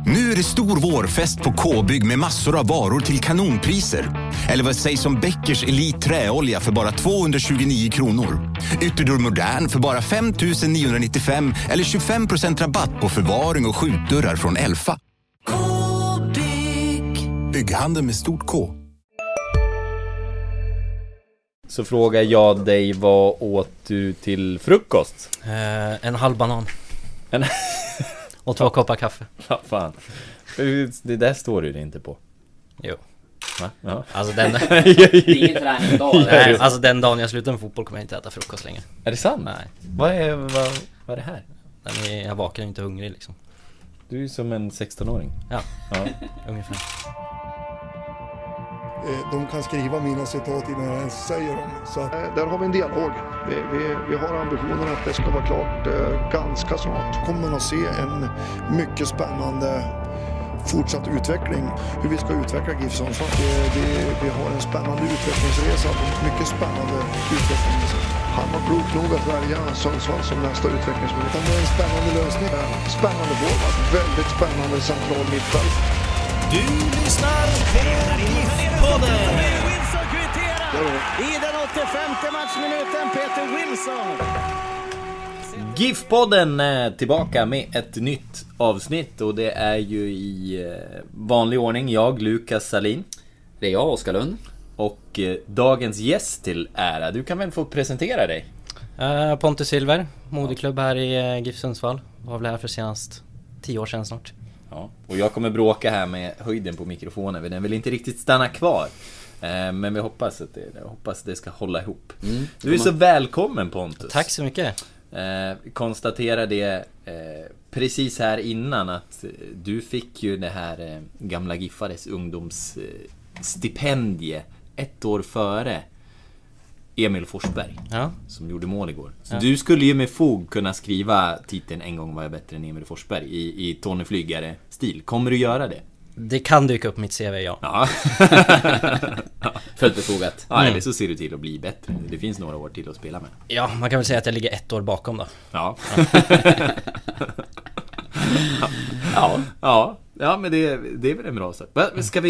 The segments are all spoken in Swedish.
Nu är det stor vårfest på K-bygg med massor av varor till kanonpriser. Eller vad sägs om Bäckers Elite träolja för bara 229 kronor. Ytterdörr Modern för bara 5 995 eller 25% rabatt på förvaring och skjutdörrar från Elfa. K-bygg. Bygghandel med stort K. Så frågar jag dig, vad åt du till frukost? En halv banan. Och 2 koppar kaffe. Ja, fan. Det där står det inte på. Jo. Va? Ja. Alltså den... Det är ingen träningsdag. Nej, alltså den dagen jag slutar med fotboll kommer jag inte äta frukost längre. Är det sant? Nej. Vad är det här? Jag vaknar inte hungrig liksom. Du är ju som en 16-åring. Ja. Ungefär. De kan skriva mina citat innan jag ens säger dem. Så där har vi en dialog. Vi har ambitionen att det ska vara klart ganska snart. Kommer man att se en mycket spännande fortsatt utveckling. Hur vi ska utveckla GIF Sundsvall. Vi har en spännande utvecklingsresa. Mycket spännande utvecklingsresa. Han var klok nog att välja Sundsvall som nästa utvecklingsmöjlighet. Det är en spännande lösning. Spännande forward. Väldigt spännande central mittfält. Du lyssnar på GIF-podden. I den 85:e matchminuten, Peter Wilson. GIF-podden är tillbaka med ett nytt avsnitt. Och det är ju i vanlig ordning jag, Lukas Salin. Det är jag, Oskar Lund. Och dagens gäst till ära. Du kan väl få presentera dig? Pontus Silver, moderklubb här i GIF Sundsvall. Var väl här för senast 10 år sedan snart. Ja, och jag kommer bråka här med höjden på mikrofonen. Den vill inte riktigt stanna kvar. Men vi hoppas att det ska hålla ihop. Du är så välkommen, Pontus. Tack så mycket. Konstatera det precis här innan att du fick ju det här gamla Giffares ungdomsstipendie 1 år före Emil Forsberg, som gjorde mål igår. Så du skulle ju med fog kunna skriva titeln En gång var jag bättre än Emil Forsberg i Tony Flygare-stil. Kommer du göra det? Det kan dyka upp mitt CV, ja. Fullt befogat. Ja, eller så ser du till att bli bättre. Det finns några år till att spela med. Ja, man kan väl säga att jag ligger 1 år bakom då. Ja. Ja, men det är väl en bra sak. Ska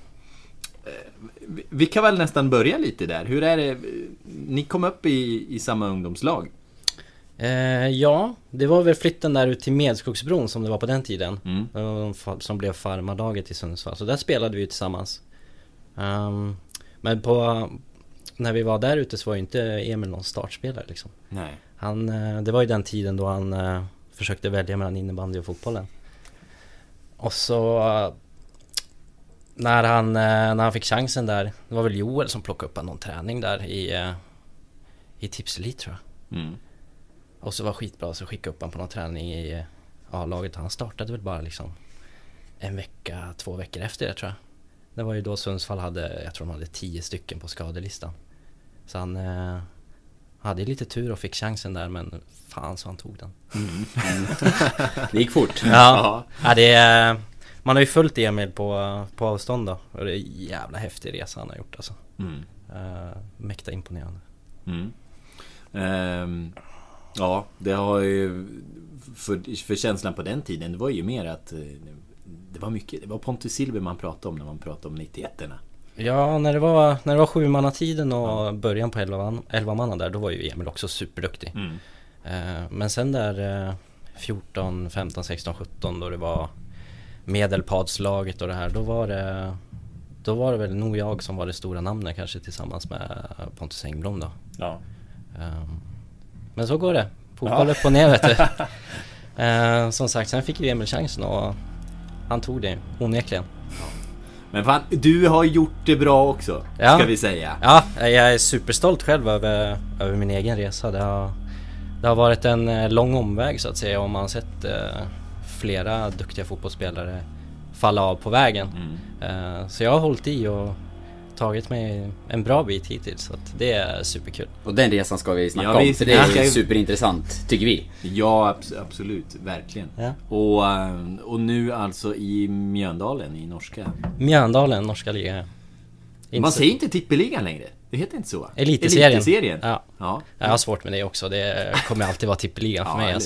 vi kan väl nästan börja lite där. Hur är det? Ni kom upp i samma ungdomslag. Ja, det var väl flytten där ut till Medskogsbron som det var på den tiden. Som blev farmarlaget i Sundsvall. Så där spelade vi ju tillsammans. Men när vi var där ute så var ju inte Emil någon startspelare liksom. Nej. Det var ju den tiden då han försökte välja mellan innebandy och fotbollen. Och så när han fick chansen där, det var väl Joel som plockade upp någon träning där i Tipselit, tror jag. Och så var skitbra, så skickade upp han på någon träning i A-laget. Han startade väl bara liksom 2 veckor efter det, tror jag. Det var ju då Sundsvall jag tror de hade 10 stycken på skadelistan. Så han hade lite tur och fick chansen där, men fan så han tog den. Det gick fort. Ja, man har ju följt Emil på avstånd då. Och det är en jävla häftig resa han har gjort alltså. Mäkta imponerande. Ja, det har ju för känslan på den tiden, det var ju mer att det var Pontus Silver man pratade om när man pratade om 91-erna. Ja, när det var 7-mannatiden och början på 11 manna där, då var ju Emil också superduktig. Men sen där 14, 15, 16, 17 då det var medelpadslaget och det här, då var det väl nog jag som var det stora namnet, kanske tillsammans med Pontus Engblom då. Ja. Men så går det. Fotboll upp och ner, vet du. Som sagt, sen fick ju Emil chansen och han tog det, onekligen. Men fan, du har gjort det bra också, ska vi säga. Ja, jag är superstolt själv över min egen resa. Det har varit en lång omväg så att säga, om man har sett flera duktiga fotbollsspelare falla av på vägen. Så jag har hållit i och tagit mig en bra bit hittills, så att det är superkul. Och den resan ska vi snacka om, för det är superintressant, tycker vi. Ja, absolut, verkligen. Ja. Och nu alltså i Mjöndalen, i norska liga. Man säger inte tippeligan längre. Det heter inte så. Eliteserien. Ja. Jag har svårt med det också. Det kommer alltid vara tippeligan för mig. Alltså.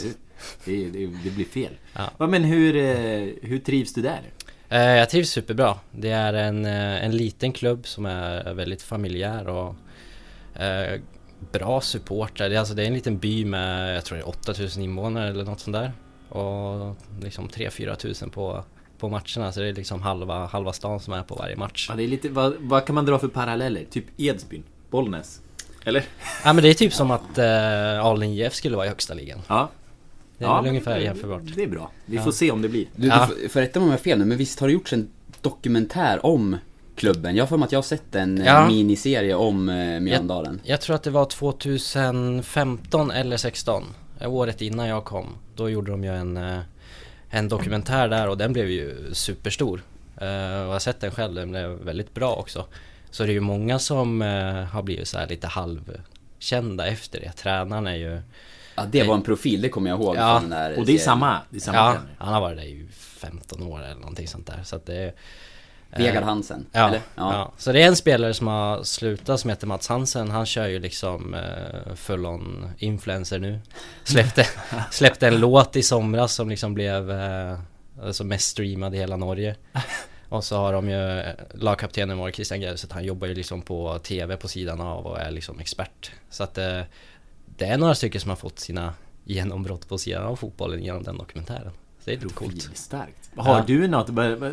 Det blir fel. Ja, men hur trivs du där? Jag trivs superbra. Det är en liten klubb som är väldigt familjär och bra supportrar. Det är en liten by med, jag tror det är 8000 invånare eller något sånt där. Och liksom 3-4 tusen på matcherna. Så det är liksom halva stan som är på varje match. Ja, det är lite, vad kan man dra för paralleller? Typ Edsbyn, Bollnäs, eller? Ja, men det är typ som att Alden IF skulle vara i högsta ligan. Ja. Det är väl ungefär jämförbart. Det är bra. Vi får se om det blir. Du får rätta mig om jag har fel nu, men visst har det gjorts en dokumentär om klubben? Jag har för mig att jag har sett en miniserie om Mjöndalen. Jag tror att det var 2015 eller 16, året innan jag kom. Då gjorde de ju en dokumentär där och den blev ju superstor. Och jag har sett den själv, den blev väldigt bra också. Så det är ju många som har blivit så här lite halvkända efter det. Tränaren är ju... Ja, det var en profil, det kommer jag ihåg. Ja, från den där och det är samma ja, han har varit där i 15 år eller någonting sånt där. Så att det är... Vegard Hansen, ja, eller? Ja. Så det är en spelare som har slutat som heter Mats Hansen. Han kör ju liksom full on influencer nu. Släppte en låt i somras som liksom blev alltså mest streamad i hela Norge. Och så har de ju lagkaptenen var Christian Gerset. Han jobbar ju liksom på TV på sidan av och är liksom expert. Så att det är några stycken som har fått sina genombrott på sidan av fotbollen genom den dokumentären. Så det är lite coolt. Starkt. Har du något,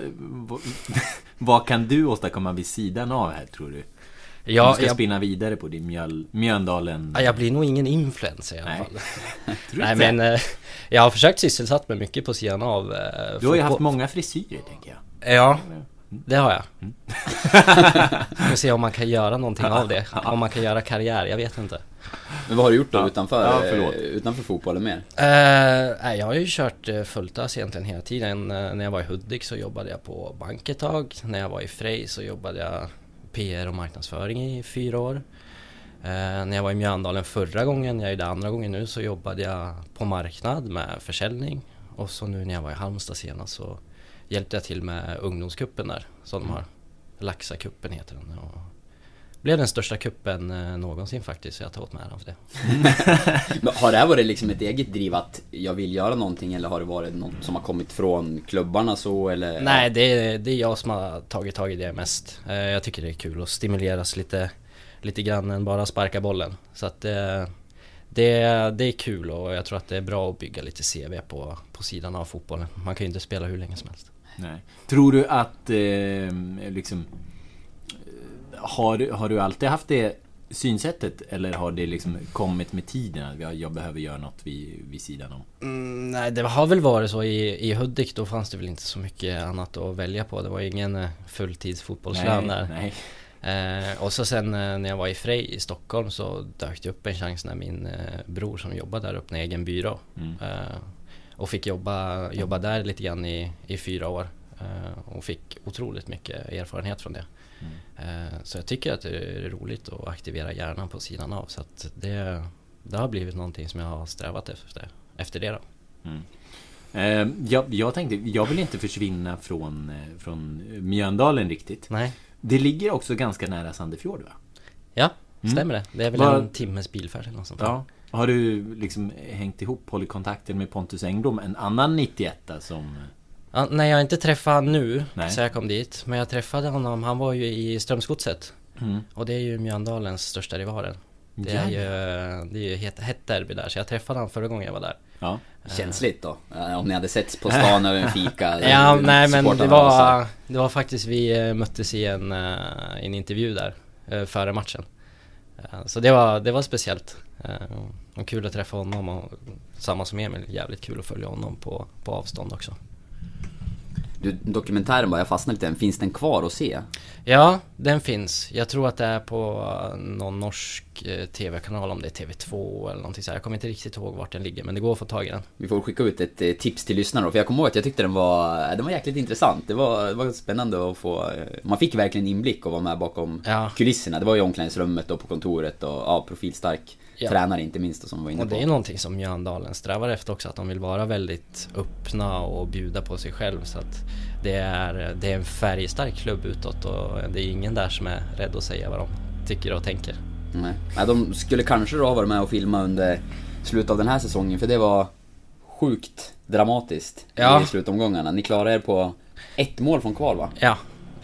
vad kan du åstadkomma vid sidan av här, tror du? Du ska spinna vidare på din Mjöndalen. Jag blir nog ingen influencer i alla fall. Nej, men jag har försökt sysselsatt mig mycket på sidan av du har ju haft många frisyrer, tänker jag. Ja, det har jag. Vi får se om man kan göra någonting av det. Om man kan göra karriär, jag vet inte. Men vad har du gjort då utanför fotbollen mer? Jag har ju kört fulltas egentligen hela tiden. När jag var i Hudik så jobbade jag på bank ett tag. När jag var i Frej så jobbade jag PR och marknadsföring i 4 år. När jag var i Mjöndalen förra gången, jag är där andra gången nu, så jobbade jag på marknad med försäljning. Och så nu när jag var i Halmstad senast så hjälpte jag till med ungdomskuppen där som de har. Laxakuppen heter den. Och blev den största kuppen någonsin faktiskt, så jag tar åt mig av det. Men har det här varit liksom ett eget driv att jag vill göra någonting, eller har det varit något som har kommit från klubbarna så, eller? Nej, det är jag som har tagit tag i det mest. Jag tycker det är kul att stimuleras lite grann än bara sparka bollen. Så att det är kul, och jag tror att det är bra att bygga lite CV på sidan av fotbollen. Man kan ju inte spela hur länge som helst. Nej. Tror du att liksom har du alltid haft det synsättet, eller har det liksom kommit med tiden att jag behöver göra något vid sidan om? Nej, det har väl varit så i Hudik, då fanns det väl inte så mycket annat att välja på. Det var ingen fulltidsfotbollslön där. Nej. Och så sen när jag var i Frej i Stockholm så dök det upp en chans när min bror som jobbade där öppnade egen byrå. Och fick jobba där lite grann i 4 år. Och fick otroligt mycket erfarenhet från det. Så jag tycker att det är roligt att aktivera hjärnan på sidan av. Så att det har blivit någonting som jag har strävat efter det då. Jag tänkte, jag vill inte försvinna från Mjöndalen riktigt. Nej. Det ligger också ganska nära Sandefjord, va? Ja, stämmer det. Det är väl en timmes bilfärd eller något sånt. Ja. Har du liksom hängt ihop, hållit kontakten med Pontus Engblom, en annan 91 som... Ja, nej, jag har inte träffat nu så jag kom dit. Men jag träffade honom, han var ju i Strömsgodset. Och det är ju Mjöndalens största rivalen. Det är ju hett derby där. Så jag träffade honom förra gången jag var där. Ja. Känsligt då, om ni hade setts på stan över en fika. Ja, nej, men det var faktiskt, vi möttes i en intervju där före matchen. Så det var speciellt. Och kul att träffa honom, och samma som Emil, jävligt kul att följa honom på avstånd också. Du, dokumentären jag fastnade lite, finns den kvar att se? Ja, den finns. Jag tror att det är på någon norsk tv-kanal, om det är TV2 eller någonting så här. Jag kommer inte riktigt ihåg vart den ligger, men det går att få tag i den. Vi får skicka ut ett tips till lyssnarna, för jag kommer ihåg att jag tyckte den var jäkligt intressant. Det var spännande att få, man fick verkligen inblick och vara med bakom kulisserna. Det var ju omklädningsrummet och på kontoret och profilstark tränare inte minst, som var inne på. Och det är någonting som Mjöndalen strävar efter också, att de vill vara väldigt öppna och bjuda på sig själv, så att det är en färgstark klubb utåt, och det är ingen där som är rädd att säga vad de tycker och tänker. Nej, de skulle kanske då vara med och filma under slutet av den här säsongen, för det var sjukt dramatiskt i slutomgångarna. Ni klarade er på 1 mål från kval, va? Ja,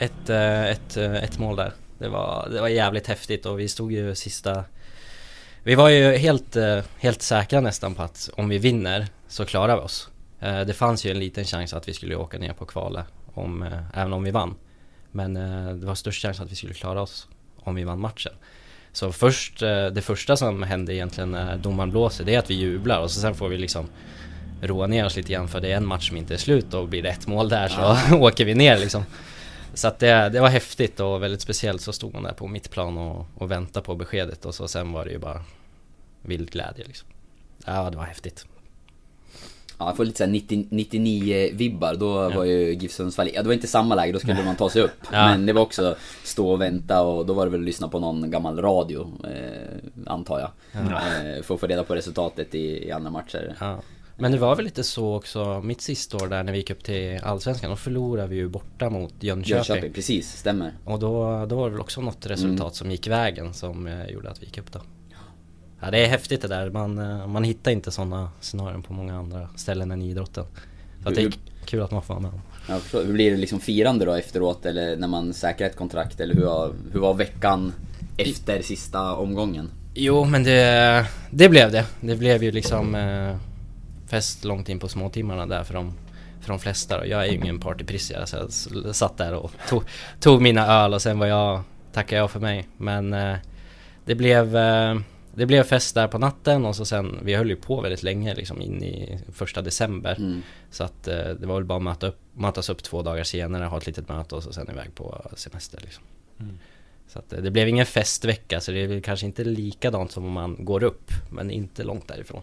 ett mål där. Det var jävligt häftigt och vi stod ju sista... Vi var ju helt säkra nästan på att om vi vinner så klarar vi oss. Det fanns ju en liten chans att vi skulle åka ner på kvalet även om vi vann. Men det var störst chans att vi skulle klara oss om vi vann matchen. Så det första som hände egentligen när domaren blåser, det är att vi jublar och så sen får vi liksom roa ner oss lite grann, för det är en match som inte är slut och blir det 1 mål där så åker vi ner liksom. Så att det var häftigt och väldigt speciellt. Så stod man där på mittplan och väntade på beskedet och så sen var det ju bara vild glädje liksom. Ja, det var häftigt. Ja, jag får lite såhär 99-vibbar. Då var ju GIF Sundsvall, det var inte samma läge, då skulle man ta sig upp. Men det var också stå och vänta, och då var det väl lyssna på någon gammal radio, antar jag, för att få reda på resultatet i andra matcher. Men det var väl lite så också mitt sista år där när vi gick upp till Allsvenskan, då förlorade vi ju borta mot Jönköping. Precis, stämmer. Och då var det väl också något resultat som gick vägen som gjorde att vi gick upp då. Ja, det är häftigt det där. Man hittar inte sådana scenarion på många andra ställen än i idrotten. Så det är kul att man får vara med om. Ja, hur blir det liksom firande då efteråt, eller när man säkrar ett kontrakt, eller hur var veckan efter sista omgången? Jo, men det blev det. Det blev ju liksom fest långt in på småtimmarna där för de flesta. Jag är ju ingen partyprissare, så jag satt där och tog mina öl och sen tackade jag för mig. Men det blev fest där på natten och så sen, vi höll ju på väldigt länge liksom in i 1 december. Så att det var väl bara mötas upp 2 dagar senare, ha ett litet möte och så sen iväg på semester liksom. Så att det blev ingen festvecka, så det är väl kanske inte likadant som om man går upp, men inte långt därifrån.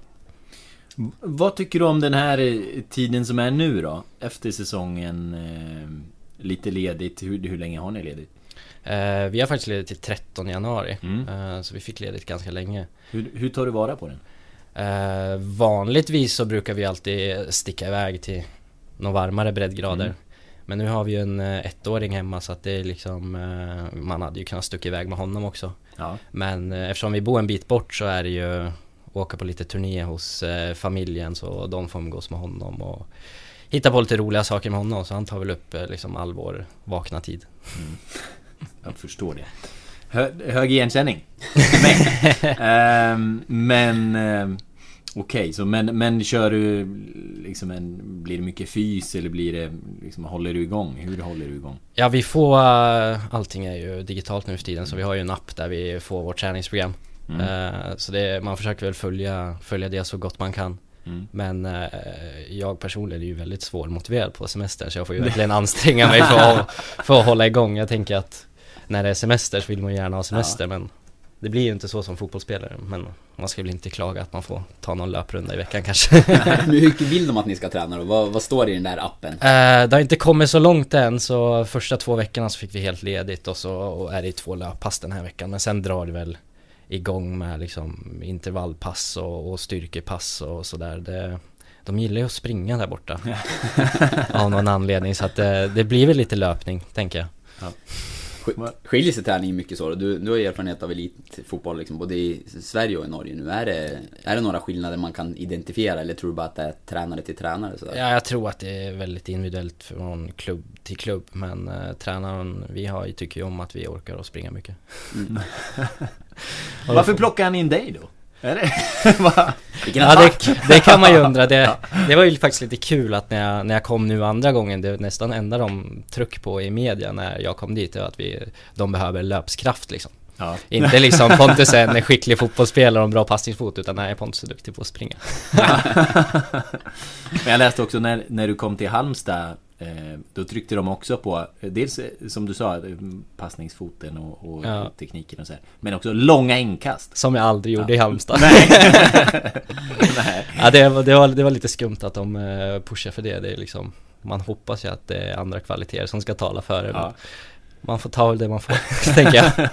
Vad tycker du om den här tiden som är nu då? Efter säsongen, lite ledigt, hur länge har ni ledigt? Vi har faktiskt ledigt till 13 januari. Så vi fick ledigt ganska länge. Hur tar du vara på den? Vanligtvis så brukar vi alltid sticka iväg till några varmare breddgrader. Men nu har vi ju en 1-åring hemma, så att det är liksom, man hade ju kunnat sticka iväg med honom också. Men eftersom vi bor en bit bort så är det ju åka på lite turné hos familjen, så de får umgås med honom och hitta på lite roliga saker med honom. Så han tar väl upp liksom all vår vakna tid. Jag förstår det. Hög igenkänning. Men okej, så men kör du liksom blir det mycket fys, eller blir det liksom, håller du igång? Hur håller du igång? Ja, vi får allting är ju digitalt nu för tiden, så vi har ju en app där vi får vårt träningsprogram. Så man försöker väl följa det så gott man kan. Men jag personligen är ju väldigt svårmotiverad på semester, så jag får ju verkligen anstränga mig för att hålla igång. Jag tänker att när det är semester så vill man gärna ha semester, men det blir ju inte så som fotbollsspelare. Men man ska väl inte klaga att man får ta någon löprunda i veckan kanske. Hur mycket vill de att ni ska träna då? Vad står det i den där appen? Det har inte kommit så långt än, så första 2 veckorna så fick vi helt ledigt, och så är det 2 löppass den här veckan. Men sen drar det väl igång med liksom intervallpass och styrkepass och sådär. De gillar ju att springa där borta av någon anledning, så att det blir väl lite löpning, tänker jag. Skiljer sig träningen mycket så? Du har erfarenhet av elitfotboll liksom, både i Sverige och i Norge nu. Är det några skillnader man kan identifiera, eller tror du bara att det är tränare till tränare? Sådär? Ja, jag tror att det är väldigt individuellt från klubb till klubb. Men tränaren tycker ju om att vi orkar att springa mycket. Varför plockar han in dig då? Är det? Det kan man ju undra. Det var ju faktiskt lite kul att när jag kom nu andra gången, det nästan enda de tryck på i media när jag kom dit är att de behöver löpskraft liksom. Inte liksom Pontus är en skicklig fotbollsspelare och en bra passningsfot, utan nej, Pontus är duktig på att springa. Men jag läste också när du kom till Halmstad, då tryckte de också på dels som du sa passningsfoten och tekniken och så här, men också långa inkast som jag aldrig gjorde i Halmstad. Nej. Ja, det var lite skumt att de pushar för det. Det är liksom, man hoppas ju att det är andra kvaliteter som ska tala för det, men man får ta det man får, tänker jag.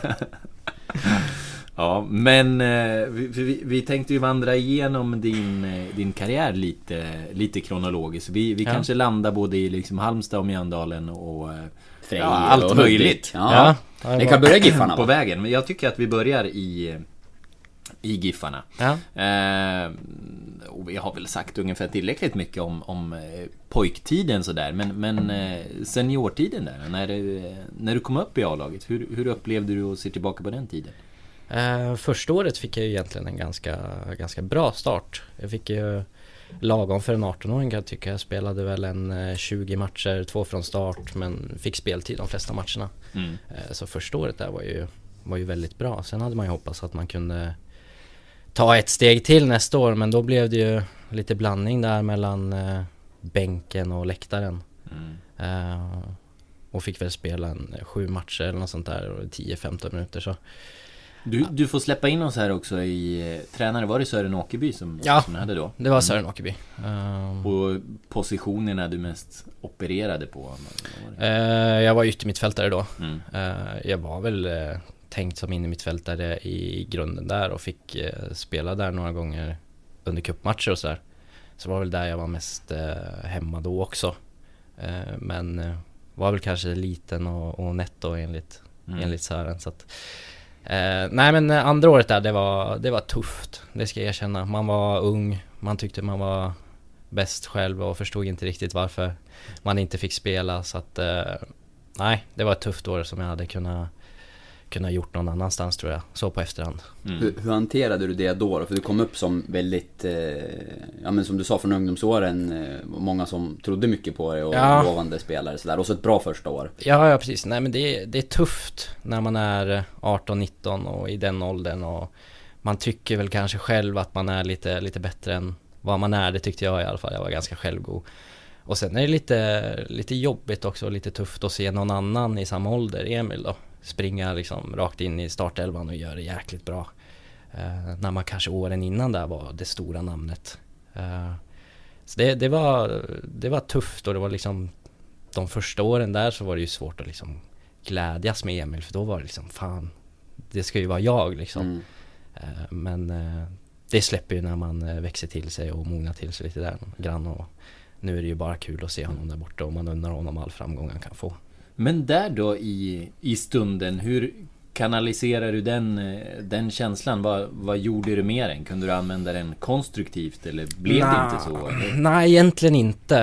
Ja, men vi tänkte ju vandra igenom din karriär lite kronologiskt. Vi kanske landar både i liksom Halmstad och Mjöndalen och allt möjligt. Det kan börja Giffarna på vägen. Men jag tycker att vi börjar i Giffarna. Ja. Och vi har väl sagt ungefär tillräckligt mycket om pojktiden sådär. Men seniortiden där, när du kom upp i A-laget, hur upplevde du och ser tillbaka på den tiden? Första året fick jag ju egentligen en ganska bra start. Jag fick ju lagom för en 18-åring, jag tycker. Jag spelade väl en 20 matcher, 2 från start, men fick speltid de flesta matcherna. Så första året där var ju väldigt bra. Sen hade man ju hoppats att man kunde ta ett steg till nästa år, men då blev det ju lite blandning där mellan bänken och läktaren. Och fick väl spela 7 matcher eller något sånt där, och 10-15 minuter så. Du får släppa in oss här också i tränare. Var det Sören Åkerby som hade då? Det var Sören Åkerby. Och positionerna du mest opererade på? Jag var yttermittfältare då. Jag var väl tänkt som innermittfältare i grunden där och fick spela där några gånger under cupmatcher och så där. Så det var väl där jag var mest hemma då också. Men var väl kanske liten och netto enligt Sören, så att nej, men andra året där, det var tufft. Det ska jag erkänna. Man var ung, man tyckte man var bäst själv och förstod inte riktigt varför man inte fick spela. Så att nej, det var ett tufft år som jag hade kunnat gjort någon annanstans, tror jag. Så på efterhand. Hur hanterade du det då? För du kom upp som väldigt men som du sa, från ungdomsåren, många som trodde mycket på det och lovande spelare så där, och så ett bra första år. Ja, precis. Nej, men det är tufft när man är 18-19 och i den åldern, och man tycker väl kanske själv att man är lite bättre än vad man är. Det tyckte jag i alla fall. Jag var ganska självgod. Och sen är det lite jobbigt också, och lite tufft att se någon annan i samma ålder, Emil då, springa liksom rakt in i startelvan och göra det jäkligt bra. När man kanske åren innan där var det stora namnet. Så det var tufft, och det var liksom de första åren där så var det ju svårt att liksom glädjas med Emil, för då var det liksom fan, det ska ju vara jag liksom. Men det släpper ju när man växer till sig och mognar till sig lite där grann, och nu är det ju bara kul att se honom där borta, och man undrar honom all framgång han kan få. Men där då i stunden, hur kanaliserar du den känslan? Vad gjorde du med den? Kunde du använda den konstruktivt, eller blev det inte så? Eller? Nej, egentligen inte.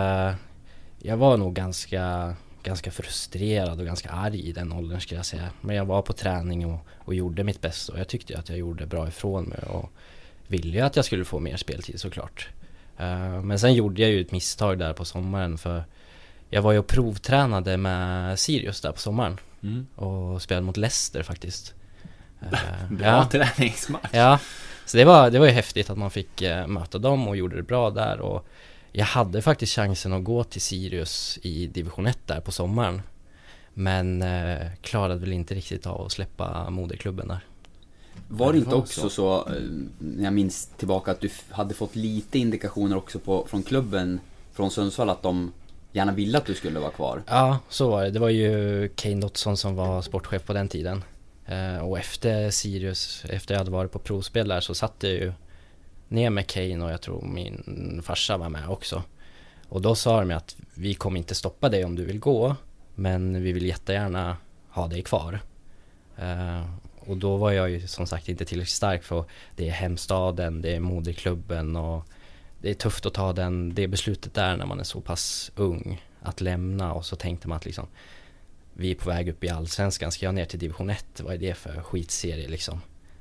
Jag var nog ganska frustrerad och ganska arg i den åldern, skulle jag säga. Men jag var på träning och gjorde mitt bästa, och jag tyckte att jag gjorde bra ifrån mig och ville ju att jag skulle få mer speltid, såklart. Men sen gjorde jag ju ett misstag där på sommaren, för jag var ju och provtränade med Sirius där på sommaren och spelade mot Leicester faktiskt. Bra träningsmatch. Ja, så det var ju häftigt att man fick möta dem och gjorde det bra där, och jag hade faktiskt chansen att gå till Sirius i division 1 där på sommaren, men klarade väl inte riktigt av att släppa moderklubben där. Var det inte också så, jag minns tillbaka, att du hade fått lite indikationer också från klubben, från Sundsvall, att de gärna ville att du skulle vara kvar? Ja, så var det. Det var ju Kane Dotson som var sportchef på den tiden. Och efter Sirius, efter jag hade varit på provspel där, så satt jag ju ner med Kane, och jag tror min farsa var med också. Och då sa de att vi kommer inte stoppa dig om du vill gå, men vi vill jättegärna ha dig kvar. Och då var jag ju som sagt inte tillräckligt stark, för det är hemstaden, det är moderklubben, och det är tufft att ta det beslutet där när man är så pass ung, att lämna. Och så tänkte man att liksom, vi är på väg upp i Allsvenskan, ska jag ner till division 1? Vad är det för skitserie liksom?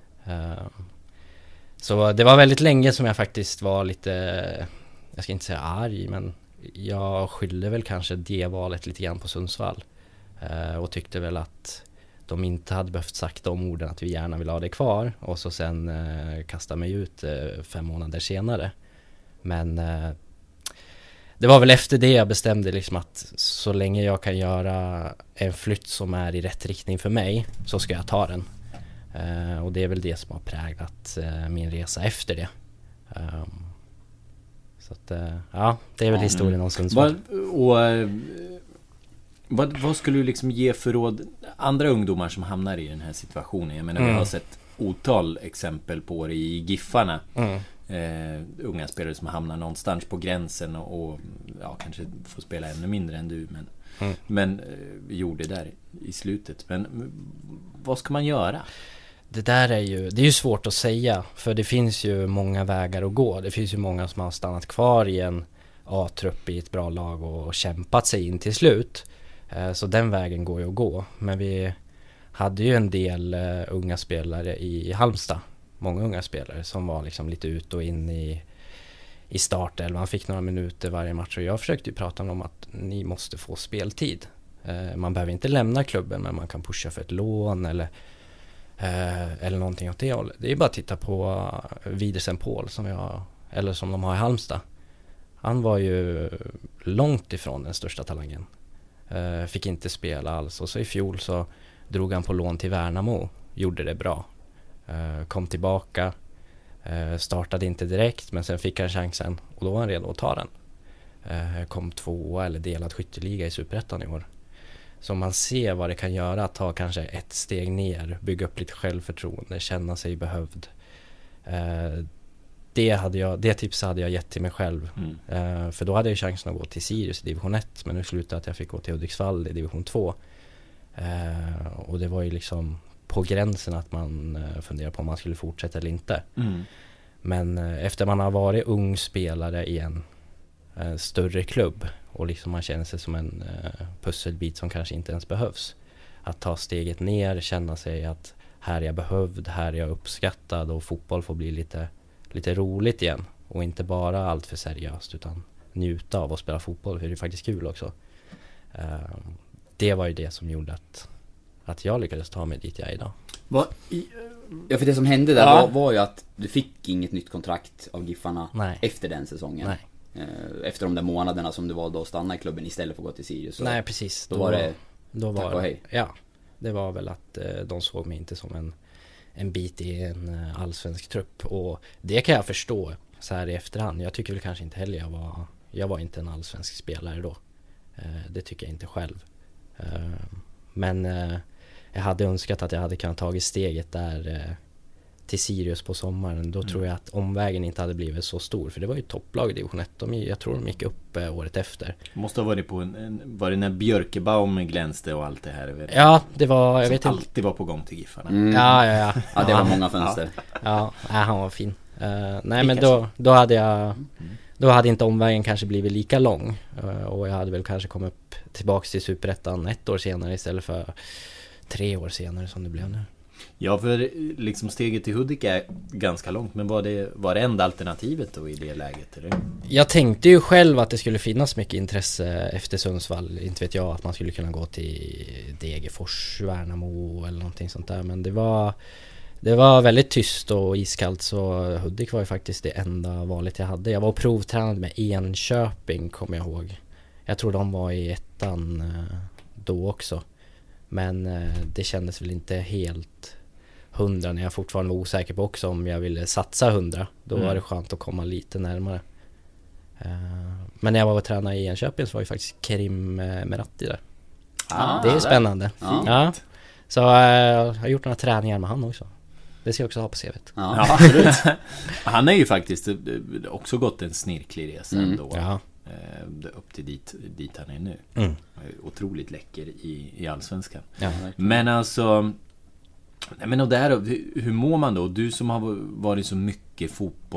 Så det var väldigt länge som jag faktiskt var lite, jag ska inte säga arg, men jag skyllde väl kanske det valet lite grann på Sundsvall. Och tyckte väl att de inte hade behövt sagt de orden, att vi gärna vill ha det kvar, och så sen kasta mig ut 5 månader senare. Men det var väl efter det jag bestämde liksom att så länge jag kan göra en flytt som är i rätt riktning för mig, så ska jag ta den. Och det är väl det som har präglat min resa efter det. Så att, ja, det är väl historien om Sundsvall. Vad skulle du liksom ge för råd andra ungdomar som hamnar i den här situationen? Jag menar, vi har sett otal exempel på det i Giffarna. Unga spelare som hamnar någonstans på gränsen och ja, kanske får spela ännu mindre än du, men vi gjorde det där i slutet. Men vad ska man göra? Det där är ju svårt att säga, för det finns ju många vägar att gå. Det finns ju många som har stannat kvar i en A-trupp i ett bra lag och kämpat sig in till slut. Så den vägen går ju att gå. Men vi hade ju en del unga spelare i Halmstad. Många unga spelare som var liksom lite ut och in i starten. Man fick några minuter varje match och jag försökte ju prata om att ni måste få speltid. Man behöver inte lämna klubben, men man kan pusha för ett lån eller någonting åt det hållet. Det är bara att titta på Widersen Paul som de har i Halmstad. Han var ju långt ifrån den största talangen. Fick inte spela alls, och så i fjol så drog han på lån till Värnamo. Gjorde det bra. Kom tillbaka. Startade inte direkt, men sen fick han chansen och då var han redo att ta den. Kom 2 eller delad skytteliga i Superettan i år. Så man ser vad det kan göra att ta kanske ett steg ner, bygga upp lite självförtroende, känna sig behövd. Det tipset hade jag gett till mig själv. För då hade jag chansen att gå till Sirius i division 1, men nu slutade att jag fick gå till Hudiksvall i division 2. Och det var ju liksom på gränsen att man funderar på om man skulle fortsätta eller inte. Men efter man har varit ung spelare i en större klubb och liksom man känner sig som en pusselbit som kanske inte ens behövs. Att ta steget ner, känna sig att här är jag behövd, här är jag uppskattad, och fotboll får bli lite roligt igen. Och inte bara allt för seriöst, utan njuta av att spela fotboll, för det är faktiskt kul också. Det var ju det som gjorde att jag lyckades ta mig dit jag är idag. Ja, för det som hände där var ju att du fick inget nytt kontrakt av Giffarna efter den säsongen. Nej. Efter de där månaderna som du var då att stanna i klubben istället för att gå till Sirius. Nej, precis. Då var det tack och hej. Ja, det var väl att de såg mig inte som en bit i en allsvensk trupp. Och det kan jag förstå så här i efterhand. Jag tycker väl kanske inte heller jag var inte en allsvensk spelare då. Det tycker jag inte själv. Men jag hade önskat att jag hade kunnat tagit steget där till Sirius på sommaren. Då tror jag att omvägen inte hade blivit så stor. För det var ju topplag i division 1. Jag tror de gick upp året efter. Måste ha varit var det när Björkebaum glänste och allt det här? Ja, det var... Jag vet alltid var på gång till Giffarna. Ja. Ja, det var många fönster. Ja, han var fin. Nej, men då hade inte omvägen kanske blivit lika lång. Och jag hade väl kanske kommit upp tillbaka till Superettan 1 år senare istället för 3 år senare som det blev nu. Ja, för liksom steget till Hudik är ganska långt, men var det enda alternativet då i det läget? Eller? Jag tänkte ju själv att det skulle finnas mycket intresse efter Sundsvall. Inte vet jag, att man skulle kunna gå till Degerfors, Värnamo eller någonting sånt där. Men det var väldigt tyst och iskallt, så Hudik var ju faktiskt det enda valet jag hade. Jag var provtränad med Enköping, kommer jag ihåg. Jag tror de var i ettan då också. Men det kändes väl inte helt 100 när jag fortfarande var osäker på också om jag ville satsa 100. Då var det skönt att komma lite närmare. Men när jag var tränare i Enköping så var ju faktiskt Kerim Meratti där. Det är spännande. Ja. Så jag har gjort några träningar med han också. Det ska jag också ha på CV:t. Ja, absolut. Han är ju faktiskt också gått en snirklig resa ändå. Ja. Upp till dit han är nu. Otroligt läcker i allsvenskan. Ja, men alltså, och där, hur mår man då? Du som har varit så mycket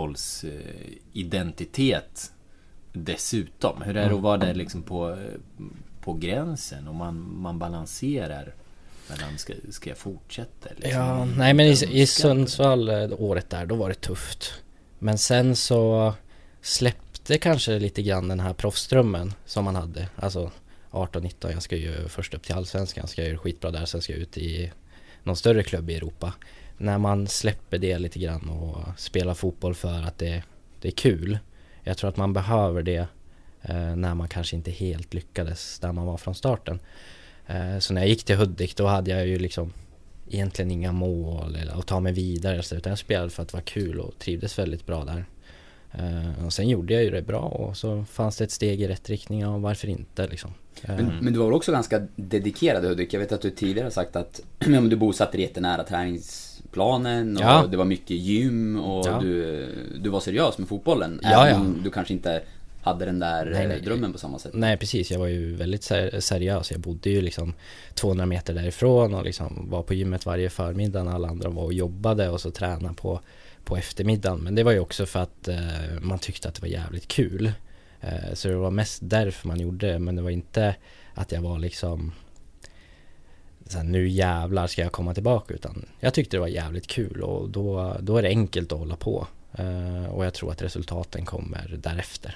fotbollsidentitet dessutom. Hur är det att vara där liksom på gränsen, och man balanserar mellan ska jag fortsätta? Liksom, ja, nej, men i Sundsvall året där, då var det tufft. Men sen så släppte kanske lite grann den här proffsströmmen som man hade. Alltså 18-19, jag ska ju först upp till allsvenskan, ska jag göra skitbra där, sen ska jag ut i någon större klubb i Europa. När man släpper det lite grann och spelar fotboll för att det är kul. Jag tror att man behöver det när man kanske inte helt lyckades där man var från starten. Så när jag gick till Hudik, då hade jag ju liksom egentligen inga mål eller att ta mig vidare, utan jag spelade för att det var kul och trivdes väldigt bra där. Och sen gjorde jag ju det bra, och så fanns det ett steg i rätt riktning, och varför inte liksom. Men du var väl också ganska dedikerad i Hudik. Jag vet att du tidigare har sagt att du bosatte dig jättenära träningsplanen och det var mycket gym och du var seriös med fotbollen. Även om du kanske inte hade den där drömmen på samma sätt? Nej, precis. Jag var ju väldigt seriös. Jag bodde ju liksom 200 meter därifrån och liksom var på gymmet varje förmiddag när alla andra var och jobbade, och så tränade på eftermiddagen. Men det var ju också för att man tyckte att det var jävligt kul. Så det var mest därför man gjorde det, men det var inte att jag var liksom såhär, nu jävlar ska jag komma tillbaka, utan jag tyckte det var jävligt kul, och då är det enkelt att hålla på. Och jag tror att resultaten kommer därefter.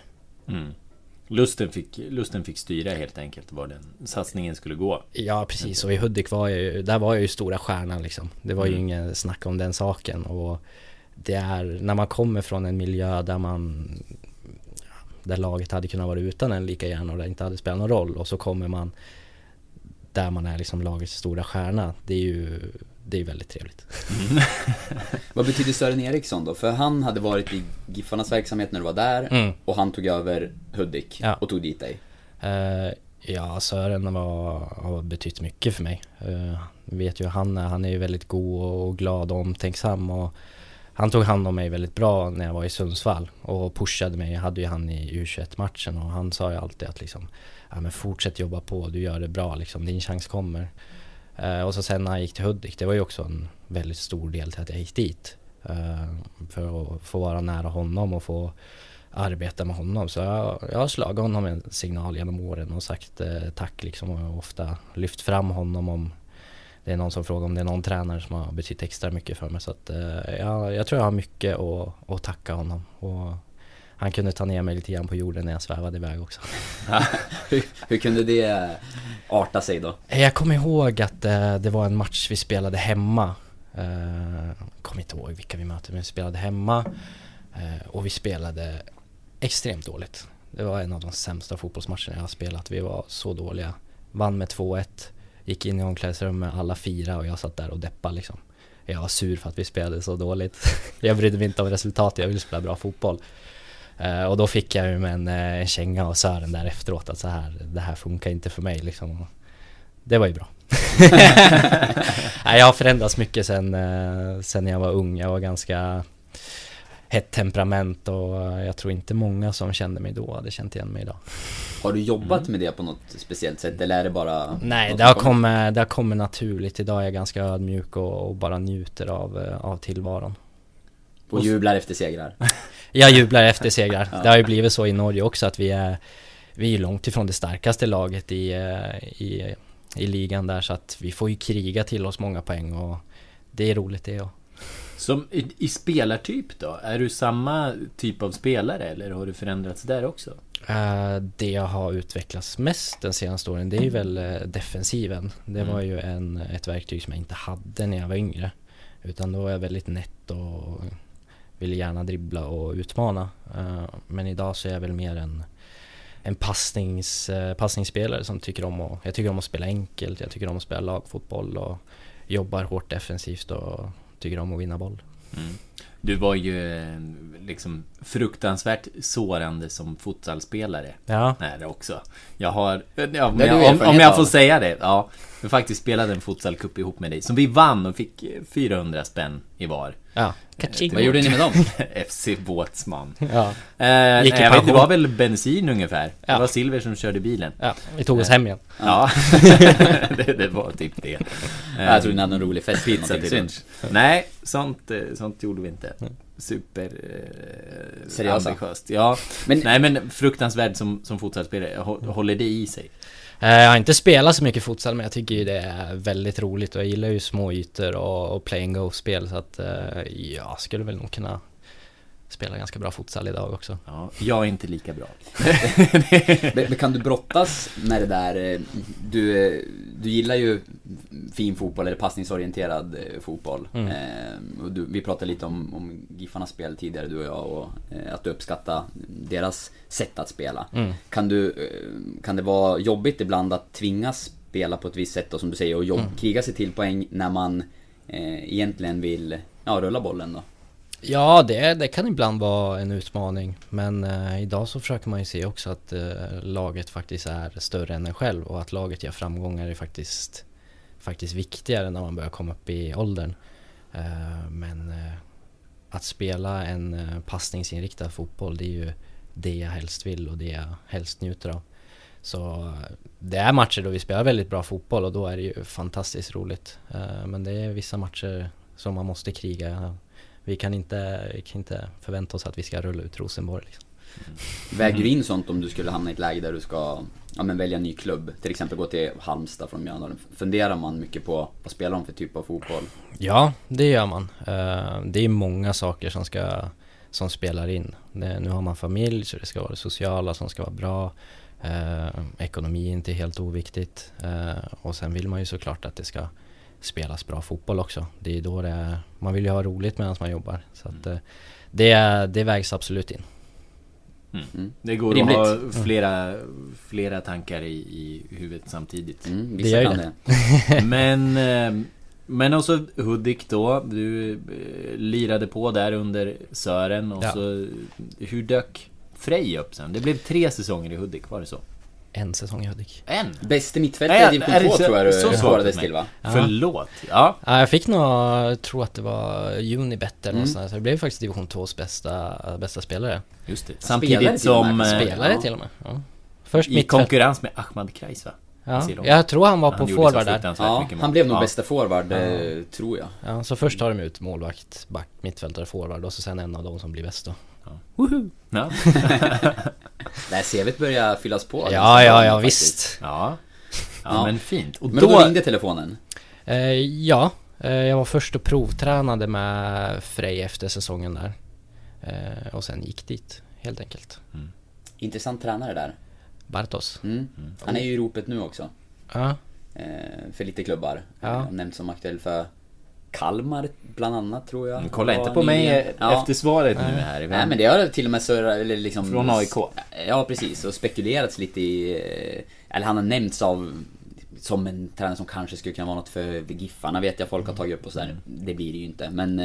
Lusten fick styra helt enkelt var den satsningen skulle gå. Ja, precis. Och i Hudik var jag ju stora stjärnan liksom. Det var ju ingen snack om den saken. Och det är när man kommer från en miljö där laget hade kunnat vara utan en lika gärna och det inte hade spelat någon roll, och så kommer man där man är liksom lagets stora stjärna. Det är väldigt trevligt. Vad betyder Sören Eriksson då? För han hade varit i Giffarnas verksamhet när du var där, och han tog över Hudik och tog dit dig. Ja, Sören har betytt mycket för mig. Vet ju han är ju väldigt god och glad och omtänksam, och han tog hand om mig väldigt bra när jag var i Sundsvall och pushade mig. Jag hade ju han i U21-matchen, och han sa ju alltid att liksom, ja, men fortsätt jobba på, du gör det bra liksom, din chans kommer. Och så sen när jag gick till Hudik, det var ju också en väldigt stor del till att jag gick dit, för att få vara nära honom och få arbeta med honom. Så jag har slagit honom en signal genom åren och sagt tack liksom, och jag har ofta lyft fram honom om det är någon som frågar om det är någon tränare som har betytt extra mycket för mig. Så att jag tror jag har mycket att tacka honom, och han kunde ta ner mig lite grann på jorden när jag svävade iväg också. Hur kunde det arta sig då? Jag kommer ihåg att det var en match vi spelade hemma. Kommer inte ihåg vilka vi mötte, men vi spelade hemma, och vi spelade extremt dåligt. Det var en av de sämsta fotbollsmatcherna jag har spelat. Vi var så dåliga. Vann med 2-1. Gick in i omklädningsrummet alla 4, och jag satt där och deppade liksom. Jag var sur för att vi spelade så dåligt. Jag brydde mig inte om resultatet, jag ville spela bra fotboll. Och då fick jag ju med en känga av Sören där efteråt att det här funkar inte för mig liksom. Det var ju bra. Jag har förändrats mycket sen jag var ung. Jag var ganska hett temperament, och jag tror inte många som kände mig då hade känt igen mig idag. Har du jobbat med det på något speciellt sätt, eller är det bara... Nej, det har kommit naturligt. Idag är jag ganska ödmjuk och bara njuter av tillvaron. Och jublar efter segrar? Jag jublar efter segrar. Det har ju blivit så i Norge också att vi är långt ifrån det starkaste laget i ligan där, så att vi får ju kriga till oss många poäng, och det är roligt det. Som i spelartyp då? Är du samma typ av spelare, eller har du förändrats där också? Det jag har utvecklats mest den senaste åren, det är ju väl defensiven. Det var ju ett verktyg som jag inte hade när jag var yngre, utan då var jag väldigt nätt och ville gärna dribbla och utmana. Men idag så är jag väl mer en passningsspelare som jag tycker om att spela enkelt, jag tycker om att spela lagfotboll och jobbar hårt defensivt och tycker om att vinna boll. Du var ju liksom fruktansvärt sårande som futsalspelare. Ja. Nej, också. Jag har om jag får säga det. Ja, vi faktiskt spelade en futsalcup ihop med dig som vi vann och fick 400 spänn i var. Ja. Vad gjorde ni med dem? FC Båtsman. Ja. Det var väl bensin ungefär. Ja. Det var Silver som körde bilen. Ja, vi tog oss hem igen. Ja. det var typ det. Jag tror ni hade en rolig fest. Pizza till. Nej, sånt gjorde vi inte. Super seriösa. Ambitiöst. Ja. Men fruktansvärt som fotbollsspelare. Håller det i sig? Jag har inte spelat så mycket futsal, men jag tycker ju det är väldigt roligt, och jag gillar ju små ytor och play and go-spel, så att jag skulle väl nog kunna spela ganska bra futsal idag också. Ja, jag är inte lika bra. Men kan du brottas med det där? Du gillar ju fin fotboll eller passningsorienterad fotboll. Och vi pratade lite om Giffarnas spel tidigare, du och jag, och att du uppskattar deras sätt att spela. Kan det vara jobbigt ibland att tvingas spela på ett visst sätt, och som du säger, och kriga sig till poäng när man egentligen vill rulla bollen då? Ja, det kan ibland vara en utmaning, men idag så försöker man ju se också att laget faktiskt är större än en själv, och att laget gör framgångar är faktiskt viktigare när man börjar komma upp i åldern. Men att spela en passningsinriktad fotboll, det är ju det jag helst vill och det jag helst njuter av. Så det är matcher då vi spelar väldigt bra fotboll och då är det ju fantastiskt roligt. Men det är vissa matcher som man måste kriga. Vi kan inte förvänta oss att vi ska rulla ut Rosenborg liksom. Väger du in sånt om du skulle hamna i ett läge där du ska välja en ny klubb? Till exempel gå till Halmstad från Mjölndalen. Funderar man mycket på vad spelar de för typ av fotboll? Ja, det gör man. Det är många saker som spelar in. Nu har man familj så det ska vara det sociala som ska vara bra. Ekonomi är inte helt oviktigt. Och sen vill man ju såklart att det ska spelas bra fotboll också. Det är då man vill ju ha roligt medan man jobbar. Så att, det vägs absolut in. Det går rimligt att ha flera tankar i huvudet samtidigt. Det gör det. Men också Hudik då. Du lirade på där under Sören. Och så, hur dök Frej upp sen? Det blev 3 säsonger i Hudik, var det så? En säsong i Hudik. Bäste mittfältare i division 2 tror jag du svarades till, va? Förlåt. Ja, jag fick nog tro att det var Unibet eller någonstans. Så det blev faktiskt division 2s bästa spelare. Just det. Samtidigt som spelare till och med. Ja. Först i konkurrens med Ahmad Kreis, va? Ja, jag tror han var på forward där. Ja, han blev nog bästa forward, tror jag. Ja, så först tar de ut målvakt, back, mittfältare, forward och så sen en av dem som blir bäst då. Woohoo! Ja. Det här CV:t börjar fyllas på. Ja, visst. Ja, men fint. Och men då ringde telefonen? Jag var först och provtränade med Frej efter säsongen där. Och sen gick dit, helt enkelt. Intressant tränare där. Bartos. Han är ju i ropet nu också. Ja. För lite klubbar. Nämnt som aktuell för Kalmar bland annat, tror jag. Kolla inte på mig efter svaret nu här. Nej, men det har till och med eller liksom från AIK. Ja, precis. Och spekulerats lite i, eller han har nämnts som en tränare som kanske skulle kunna vara något för Giffarna, vet jag folk har tagit upp och så där. Det blir det ju inte. Men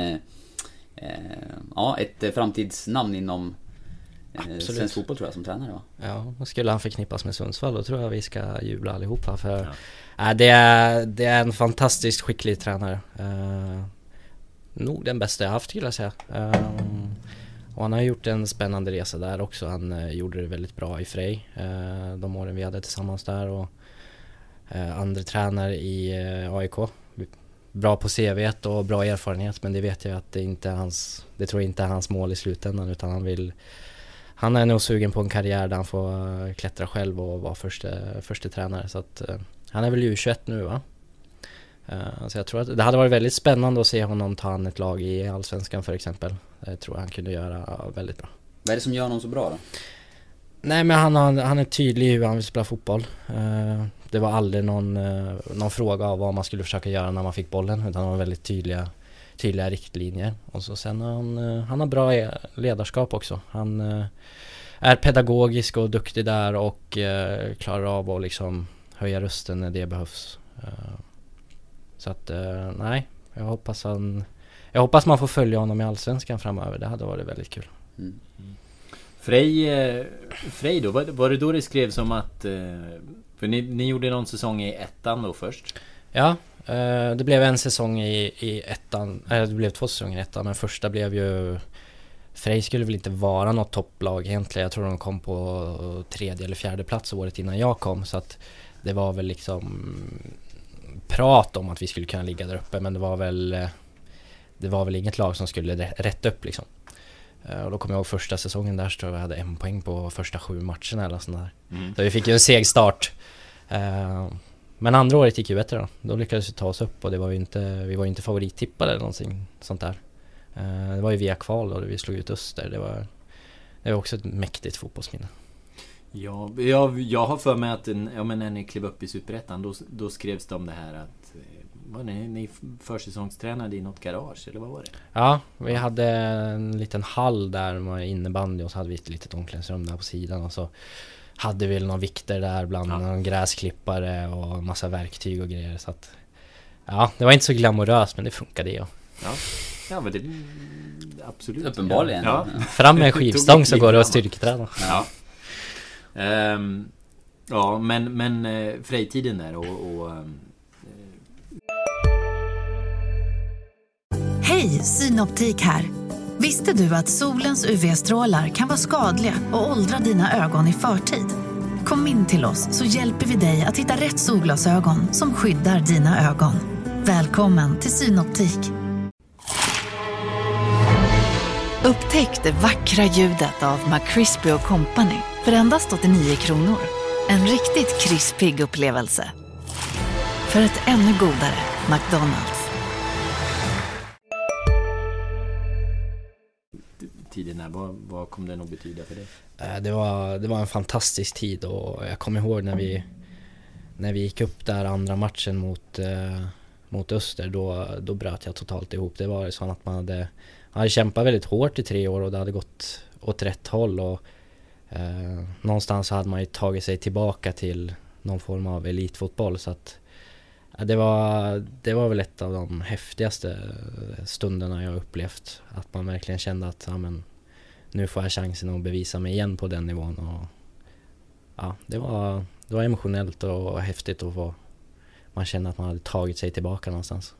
ett framtidsnamn inom svensk fotboll tror jag som tränare, va? Ja, och skulle han förknippas med Sundsvall då tror jag vi ska jubla allihopa för det är en fantastiskt skicklig tränare. Nog den bästa jag haft, skulle jag säga. Och han har gjort en spännande resa där också. Han gjorde det väldigt bra i Frej de åren vi hade tillsammans där, och andra tränare i AIK. Bra på CV:t och bra erfarenhet, men det vet jag att det tror jag inte är hans mål i slutändan, utan han är nog sugen på en karriär där han får klättra själv och vara första tränare. Så att han är väl U21 nu, va? Så jag tror att det hade varit väldigt spännande att se honom ta an ett lag i Allsvenskan för exempel. Det tror jag han kunde göra väldigt bra. Vad är det som gör honom så bra då? Nej, men han är tydlig hur han vill spela fotboll. Det var aldrig någon fråga av vad man skulle försöka göra när man fick bollen, utan han var väldigt tydliga riktlinjer. Och så sen han har bra ledarskap också. Han är pedagogisk och duktig där och klarar av att liksom höja rösten när det behövs. Så att nej, jag hoppas man får följa honom i Allsvenskan framöver. Det hade varit väldigt kul. Frej då, var det då det skrevs om att för ni gjorde någon säsong i ettan då först? Ja, det blev en säsong i ettan, det blev 2 säsonger i ettan, men första blev ju, Frej skulle väl inte vara något topplag egentligen. Jag tror de kom på 3:e eller 4:e plats året innan jag kom, så att det var väl liksom prat om att vi skulle kunna ligga där uppe, men det var väl inget lag som skulle rätt upp liksom. Och då kom jag ihåg första säsongen där, så tror jag hade 1 poäng på första 7 matcherna eller sånt där. Så vi fick ju en seg start. Men andra året gick ju bättre då. Då lyckades vi ta oss upp, och vi var ju inte favorittippade eller någonting sånt där. Det var ju via kval då vi slog ut Öster. Det var också ett mäktigt fotbollsminne. Ja, jag har för mig att när ni klev upp i Superettan då skrevs det om det här att var ni försäsongstränade i något garage, eller vad var det? Ja, vi hade en liten hall där med innebandy, och så hade vi ett litet omklädningsrum där på sidan, och så hade vi några vikter där bland någon gräsklippare och massa verktyg och grejer. Så att, ja, det var inte så glamoröst, men det funkade ju. Ja, men det absolut. Uppenbarligen. Ja. Fram med en skivstång så går det att styrketräna. Ja. Men Frej-tiden där och Hej, Synoptik här. Visste du att solens UV-strålar kan vara skadliga och åldra dina ögon i förtid? Kom in till oss så hjälper vi dig att hitta rätt solglasögon som skyddar dina ögon. Välkommen till Synoptik. Upptäck det vackra ljudet av McCrispy & Company för endast 89 kronor. En riktigt krispig upplevelse. För ett ännu godare McDonald's. Tiden här, vad kom den att betyda för dig? Det var en fantastisk tid, och jag kommer ihåg när vi gick upp där andra matchen mot Öster, då bröt jag totalt ihop. Det var så att man hade kämpat väldigt hårt i 3 år och det hade gått åt rätt håll, och någonstans hade man ju tagit sig tillbaka till någon form av elitfotboll, så att det var väl ett av de häftigaste stunderna jag upplevt, att man verkligen kände att ja, men nu får jag chansen att bevisa mig igen på den nivån, och ja, det var emotionellt och häftigt att man kände att man hade tagit sig tillbaka någonstans.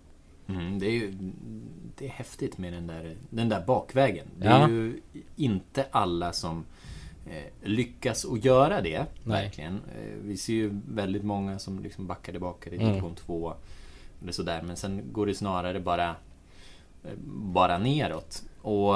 Det är häftigt med den där bakvägen. Det är ju inte alla som lyckas att göra det. Nej. Verkligen. Vi ser ju väldigt många som liksom backar tillbaka till division 2 eller sådär, men sen går det snarare bara neråt. Och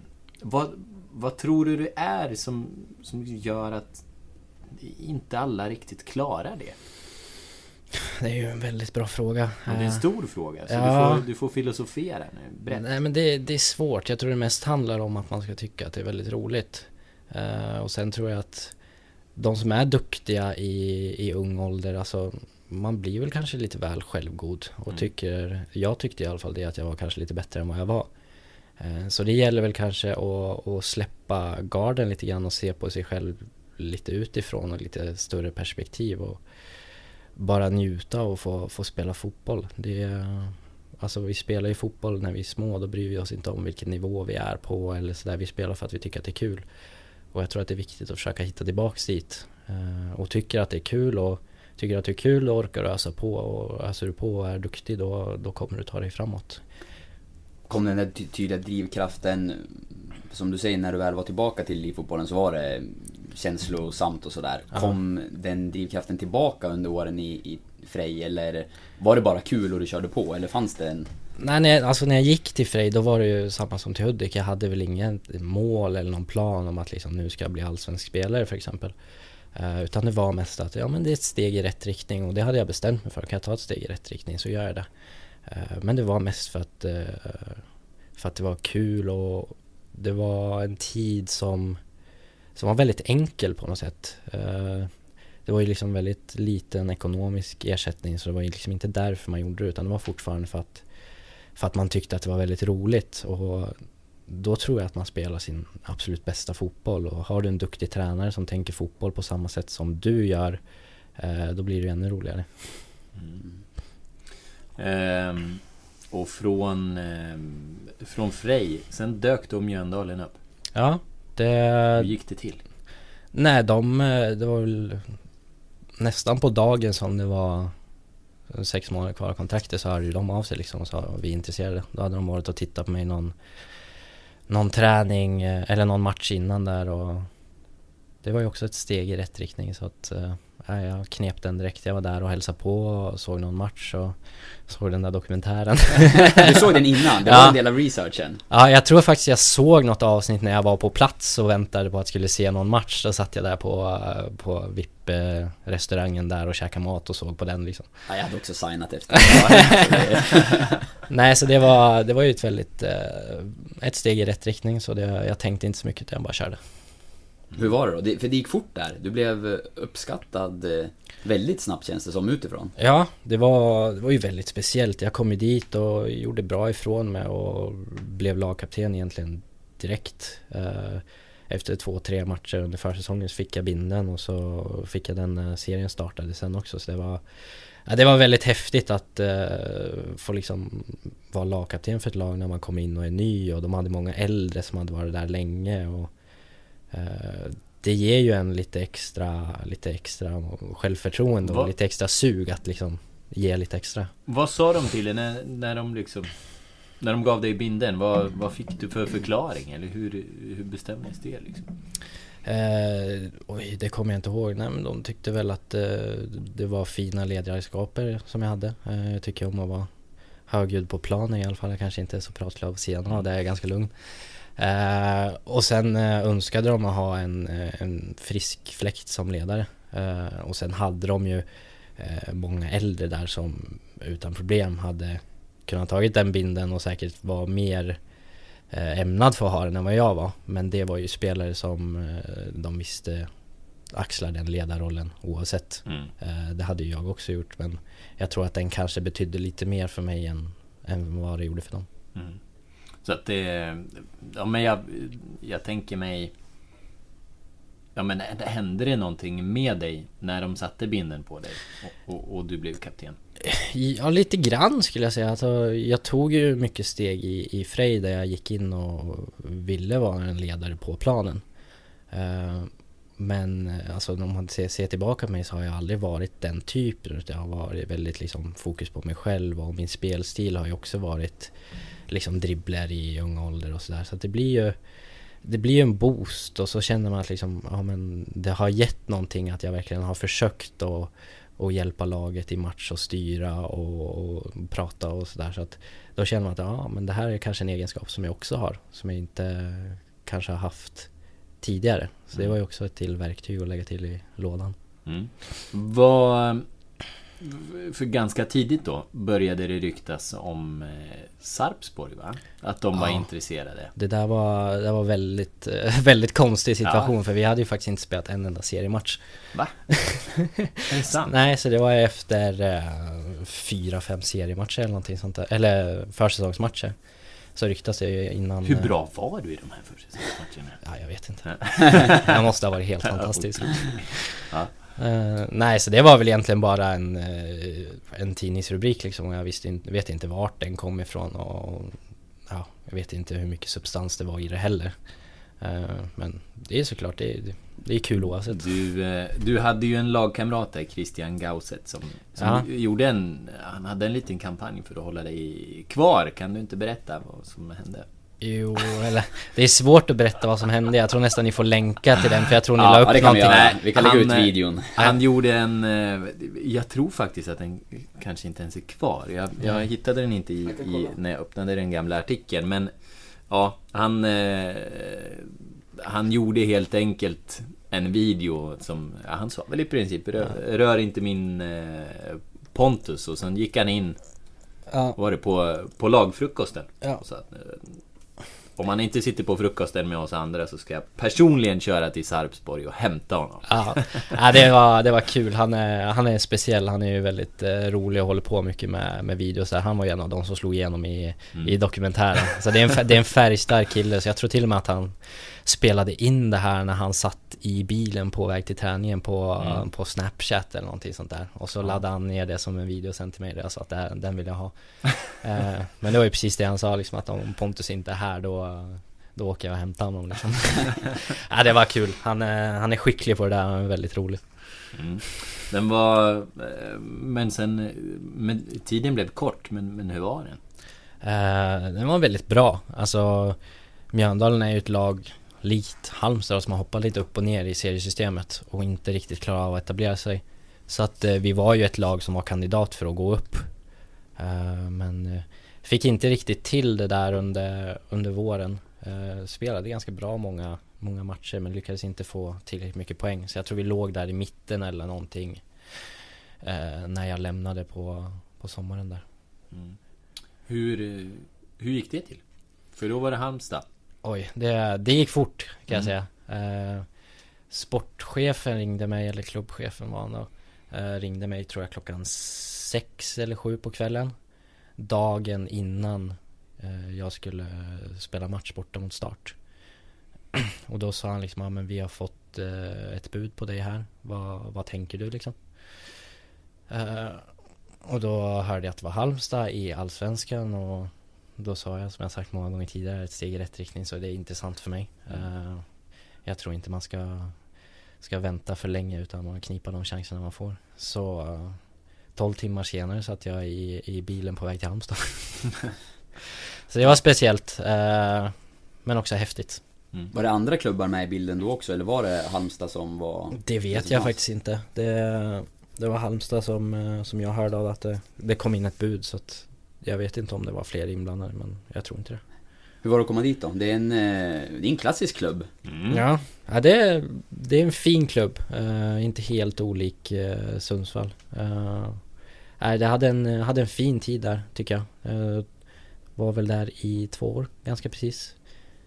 vad tror du det är som gör att inte alla riktigt klarar det? Det är ju en väldigt bra fråga. Det är en stor fråga, så du får filosofera nu. Berätta. Nej, men det är svårt. Jag tror det mest handlar om att man ska tycka att det är väldigt roligt. Och sen tror jag att de som är duktiga i ung ålder, alltså man blir väl kanske lite väl självgod och jag tyckte i alla fall det, att jag var kanske lite bättre än vad jag var. Så det gäller väl kanske att släppa garden lite grann och se på sig själv lite utifrån och lite större perspektiv, och bara njuta och få spela fotboll. Alltså vi spelar ju fotboll när vi är små, då bryr vi oss inte om vilken nivå vi är på eller sådär. Vi spelar för att vi tycker att det är kul. Och jag tror att det är viktigt att försöka hitta tillbaks dit. Och tycker att det är kul och orkar ösa på, och öser du på och är duktig, då kommer du ta dig framåt. Kom den där tydliga drivkraften, som du säger, när du väl var tillbaka till fotbollen så var det känslosamt och sådär. Kom den drivkraften tillbaka under åren i Frej, eller var det bara kul och du körde på, eller fanns det en... Nej, när jag gick till Frej, då var det ju samma som till Hudik. Jag hade väl ingen mål eller någon plan om att liksom, nu ska jag bli allsvensk spelare för exempel. Utan det var mest att ja, men det är ett steg i rätt riktning, och det hade jag bestämt mig för. Kan jag ta ett steg i rätt riktning så gör jag det. Men det var mest för att det var kul, och det var en tid som var väldigt enkel på något sätt. Det var ju liksom väldigt liten ekonomisk ersättning, så det var ju liksom inte därför man gjorde det, utan det var fortfarande för att man tyckte att det var väldigt roligt. Och då tror jag att man spelar sin absolut bästa fotboll, och har du en duktig tränare som tänker fotboll på samma sätt som du gör, då blir det ännu roligare. Och från Frej, sen dök då Mjöndalen upp. Ja, hur gick det till? Nej, det var väl nästan på dagen som det var 6 månader kvar av kontraktet, så hörde de av sig liksom och sa vi är intresserade. Då hade de varit och tittat på mig någon träning eller någon match innan där, och det var ju också ett steg i rätt riktning, så att jag knep den direkt. Jag var där och hälsade på och såg någon match och såg den där dokumentären. Du såg den innan? Det var en del av researchen. Ja, jag tror faktiskt jag såg något avsnitt när jag var på plats och väntade på att skulle se någon match. Då satt jag där på VIP-restaurangen där och käkade mat och såg på den liksom. Ja, jag hade också signat efter. Nej, så det var ju ett steg i rätt riktning, så jag tänkte inte så mycket, jag bara körde. Hur var det då? För det gick fort där. Du blev uppskattad väldigt snabbt, känns det som, utifrån. Ja, det var ju väldigt speciellt. Jag kom ju dit och gjorde bra ifrån mig och blev lagkapten egentligen direkt. Efter 2-3 matcher under försäsongen så fick jag binden, och så fick jag den serien startade sen också. Så det var väldigt häftigt att få liksom vara lagkapten för ett lag när man kom in och är ny, och de hade många äldre som hade varit där länge, och det ger ju en lite extra självförtroende och lite extra sug att liksom ge lite extra. Vad sa de till dig när När de gav dig binden, vad fick du för förklaring? Eller hur bestämdes det liksom? Det kommer jag inte ihåg. Nej, men de tyckte väl att det var fina ledaregenskaper som jag hade. Jag tycker om att vara högljudd på planen i alla fall. Jag kanske inte är så pratglad på sidan av det, är ganska lugn. Och sen önskade de att ha en frisk fläkt som ledare. Och sen hade de ju många äldre där som utan problem hade kunnat tagit den binden och säkert var mer ämnad för att ha den än vad jag var. Men det var ju spelare som de visste axlar den ledarrollen oavsett. Det hade ju jag också gjort, men jag tror att den kanske betydde lite mer för mig än vad det gjorde för dem. Så att det, ja, men jag tänker mig, ja, men hände det någonting med dig när de satte binden på dig och du blev kapten? Ja, lite grann skulle jag säga. Alltså, jag tog ju mycket steg i Frej där jag gick in och ville vara en ledare på planen. Men alltså, om man ser tillbaka på mig så har jag aldrig varit den typen. Jag har varit väldigt liksom, fokus på mig själv, och min spelstil har ju också varit liksom dribbler i ung ålder och sådär. Så att det blir ju en boost, och så känner man att liksom, ja, men det har gett någonting att jag verkligen har försökt och hjälpa laget i match och styra och prata och sådär. Så att då känner man att ja, men det här är kanske en egenskap som jag också har, som jag inte kanske har haft tidigare. Så det var ju också ett till verktyg att lägga till i lådan. För ganska tidigt då började det ryktas om Sarpsborg, va? Att de var intresserade. Det var väldigt, väldigt konstig situation, för vi hade ju faktiskt inte spelat en enda seriematch. Va? Är det sant? Nej, så det var efter 4-5 seriematcher eller någonting sånt där. Eller försäsongsmatcher. Så ryktas det ju innan. Hur bra var du i de här försäsongsmatcherna? Ja, jag vet inte. Jag måste ha varit helt fantastisk. Ja. Nej, så det var väl egentligen bara en tidningsrubrik liksom. Jag vet inte vart den kom ifrån, och ja, jag vet inte hur mycket substans det var i det heller. Men det är såklart, det är kul oavsett. Du hade ju en lagkamrat där, Christian Gausset, som han hade en liten kampanj för att hålla dig kvar. Kan du inte berätta vad som hände? Jo, eller det är svårt att berätta vad som hände. Jag tror nästan ni får länka till den, för jag tror ni la upp någonting. Vi kan lägga ut videon. Han gjorde jag tror faktiskt att den kanske inte ens är kvar. Jag hittade den inte när jag öppnade den gamla artikeln. Men ja, han gjorde helt enkelt en video som, han sa väl i princip rör inte min Pontus. Och sen gick han in, var det på lagfrukosten. Så att, om man inte sitter på frukosten med oss andra, så ska jag personligen köra till Sarpsborg och hämta honom. Ja, det var kul. Han är speciell. Han är ju väldigt rolig och håller på mycket med videos där. Han var ju en av de som slog igenom i dokumentären. Så det är en färgstark kille. Så jag tror till och med att han spelade in det här när han satt i bilen på väg till träningen på Snapchat eller någonting sånt där. Och så laddade han ner det som en video sen till mig. Jag sa att den vill jag ha. Men det var ju precis det han sa, liksom, att om Pontus inte är här, då åker jag och hämtar honom liksom. Ja, det var kul. Han är skicklig på det där. Han är väldigt rolig. Den var men tiden blev kort, men hur var den? Den var väldigt bra. Alltså, Mjöndalen är ju ett lag likt Halmstad som har hoppat lite upp och ner i seriesystemet och inte riktigt klarar av att etablera sig. Så att vi var ju ett lag som var kandidat för att gå upp. Men fick inte riktigt till det där under våren. Spelade ganska bra många matcher, men lyckades inte få tillräckligt mycket poäng. Så jag tror vi låg där i mitten eller någonting när jag lämnade på sommaren där. Hur gick det till? För då var det Halmstad. Oj, det gick fort kan jag säga. Sportchefen ringde mig, eller klubbchefen var han då, ringde mig tror jag klockan 6 eller 7 på kvällen, dagen innan jag skulle spela match borta mot Start. Och då sa han liksom, ja, men vi har fått ett bud på dig här, vad tänker du liksom? Och då hörde jag att det var Halmstad i Allsvenskan, och då sa jag, som jag sagt många gånger tidigare, ett steg i rätt riktning, så det är intressant för mig. Jag tror inte man ska vänta för länge, utan man knipar de chanserna man får. Så 12 timmar senare satt jag i bilen på väg till Halmstad. Så det var speciellt, men också häftigt. Var det andra klubbar med i bilden då också, eller var det Halmstad som var... Det vet jag faktiskt inte. Det var Halmstad som jag hörde av att det kom in ett bud, så att jag vet inte om det var fler inblandade, men jag tror inte det. Hur var det att komma dit då? Det är en klassisk klubb. Ja, det är en fin klubb. Inte helt olik Sundsvall. Det hade en fin tid där, tycker jag. Var väl där i 2 år, ganska precis.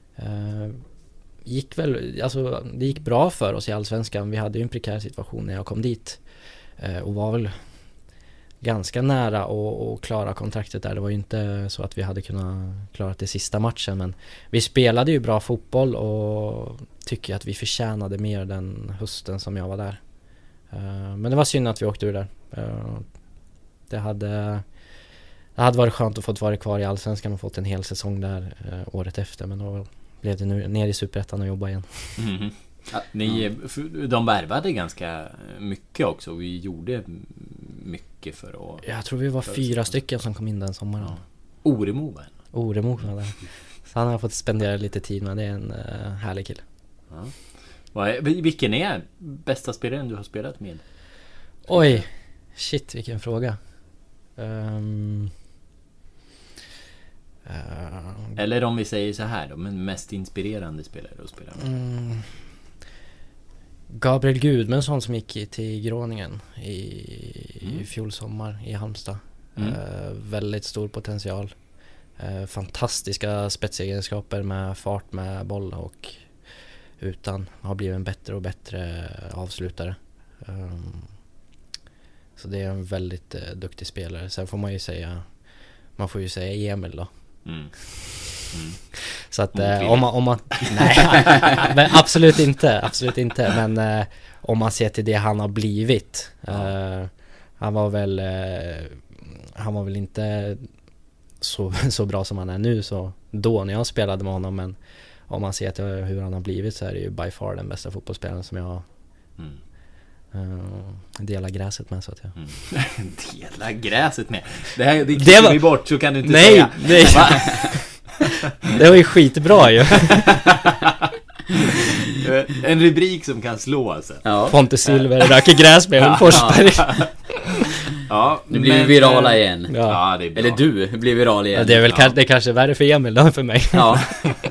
Det gick bra för oss i Allsvenskan. Vi hade ju en prekär situation när jag kom dit. Och var väl ganska nära att klara kontraktet där. Det var ju inte så att vi hade kunnat klara det sista matchen, men vi spelade ju bra fotboll och tycker att vi förtjänade mer den hösten som jag var där. Men det var synd att vi åkte ur där. Det hade varit skönt att få vara kvar i Allsvenskan och fått en hel säsong där året efter, men då blev det nu ner i Superettan och jobba igen. Ja, de värvade ganska mycket också. Vi gjorde mycket för att... Jag tror vi var 4 stycken som kom in den sommaren. Ja. Oremo var där. Så han har fått spendera lite tid med. Det är en härlig kille. Ja. Vilken är bästa spelaren du har spelat med? Oj, shit, vilken fråga. Eller om vi säger så här då, men mest inspirerande spelare att spela med. Gabriel Gudmundsson som gick till Groningen i fjol sommar i Halmstad. Väldigt stor potential. Fantastiska spetsegenskaper med fart, med boll och utan. Har blivit en bättre och bättre avslutare. Så det är en väldigt duktig spelare. Sen får man får ju säga Emil då. Så att om man nej, absolut inte, men om man ser till det han har blivit, han var väl inte så bra som han är nu så då när jag spelade med honom, men om man ser till hur han har blivit så är det ju by far den bästa fotbollsspelaren som jag dela gräset med, så att jag dela gräset med. Det klipper vi bort, så kan du inte säga. Nej. Det var ju skitbra ju. En rubrik som kan slå alltså. Ja. Pontus Silver röker gräs med Ulf Forsberg. Ja, nu blir vi virala igen. Ja, det är bra. Eller du blir viral igen. Ja, det är väl det kanske är värre för Emil då för mig. Ja.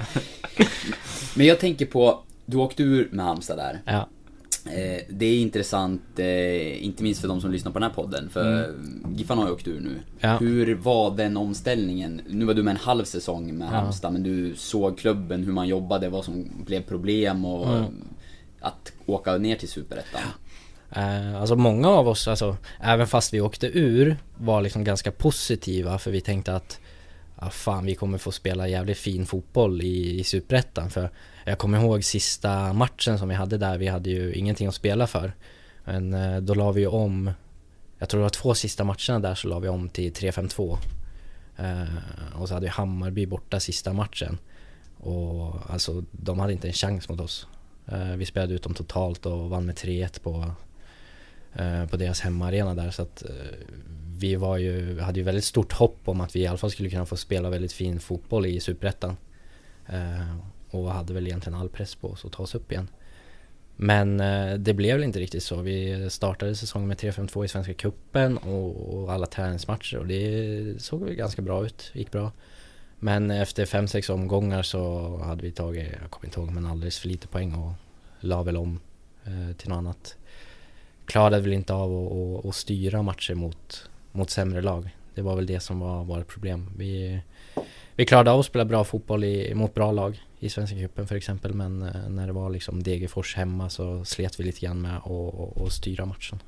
Men jag tänker på, du åkte ur med Halmstad där. Ja. Det är intressant, inte minst för de som lyssnar på den här podden, för Giffan har ju åkt ur nu. Ja. Hur var den omställningen? Nu var du med en halv säsong med Halmstad, men du såg klubben, hur man jobbade, vad som blev problem och att åka ner till Superettan. Alltså många av oss, alltså, även fast vi åkte ur, var liksom ganska positiva, för vi tänkte att vi kommer få spela jävligt fin fotboll i Superettan. För jag kommer ihåg sista matchen som vi hade där, vi hade ju ingenting att spela för, men då la vi ju om, jag tror det var 2 sista matcherna där, så la vi om till 3-5-2, och så hade vi Hammarby borta sista matchen, och alltså de hade inte en chans mot oss. Vi spelade ut dem totalt och vann med 3-1 på deras hemmaarena där, så att vi hade ju väldigt stort hopp om att vi i alla fall skulle kunna få spela väldigt fin fotboll i Superettan, och hade väl egentligen all press på oss att ta oss upp igen. Men det blev väl inte riktigt så. Vi startade säsongen med 3-5-2 i Svenska cupen och alla träningsmatcher, och det såg väl ganska bra ut, gick bra. Men efter 5-6 omgångar så hade vi tagit, jag kommer inte ihåg, men alldeles för lite poäng och la väl om till något annat. Klarade väl inte av att styra matcher mot sämre lag. Det var väl det som var ett problem. Vi klarade av att spela bra fotboll mot bra lag i Svenska cupen för exempel, men när det var liksom Degerfors hemma så slet vi lite grann med att styra matchen.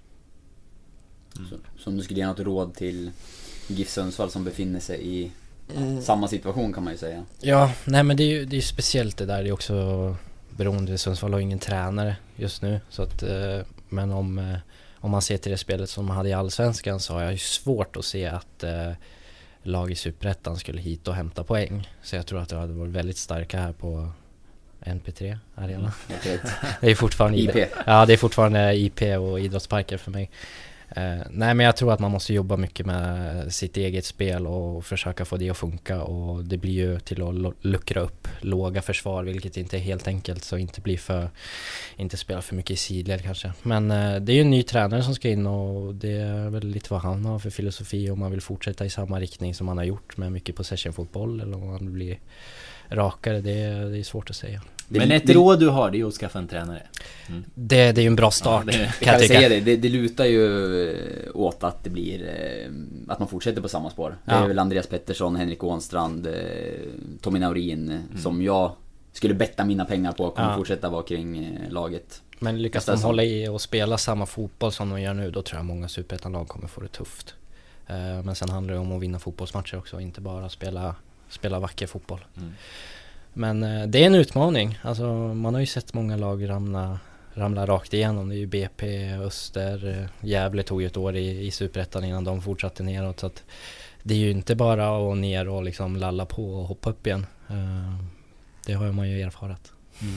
Så om du skulle ge något råd till GIF Sundsvall som befinner sig i samma situation, kan man ju säga. Ja, nej, men det är ju speciellt det där. Det är också beroende, Sundsvall har ingen tränare just nu, så att, men om man ser till det spelet som man hade i Allsvenskan, så har jag ju svårt att se att lag i Superettan skulle hit och hämta poäng. Så jag tror att det hade varit väldigt starka här på NP3 Arena. Det är fortfarande IP. Ja, det är fortfarande IP och idrottsparker för mig. Nej, men jag tror att man måste jobba mycket med sitt eget spel och försöka få det att funka, och det blir ju till att luckra upp låga försvar, vilket inte är helt enkelt, så inte spela för mycket i sidled kanske. Men det är ju en ny tränare som ska in, och det är väl lite vad han har för filosofi, om man vill fortsätta i samma riktning som man har gjort med mycket possession-fotboll, eller om man blir rakare, det är svårt att säga. Men ett råd du har, det är att skaffa en tränare. Det är ju en bra start, kan jag säga det lutar ju åt att det blir att man fortsätter på samma spår. Det är väl Andreas Pettersson, Henrik Ånstrand, Tommy Naurin som jag skulle betta mina pengar på kommer fortsätta vara kring laget. Men lyckas de hålla i och spela samma fotboll som de gör nu, då tror jag många superettanlag kommer få det tufft. Men sen handlar det om att vinna fotbollsmatcher också, inte bara spela vacker fotboll. Men det är en utmaning. Alltså, man har ju sett många lag ramla rakt igenom. Det är ju BP, Öster, Gävle tog ju ett år i superettan innan de fortsatte neråt. Så att det är ju inte bara att ner och liksom lalla på och hoppa upp igen. Det har man ju erfarat.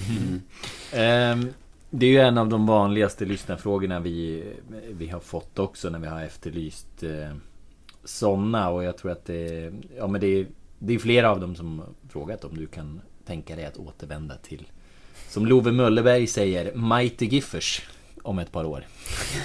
Det är ju en av de vanligaste lyssnarfrågorna vi har fått också när vi har efterlyst sådana, och jag tror att det är flera av dem som frågat om du kan tänka dig att återvända till, som Love Möllerberg säger, Mighty Giffers om ett par år.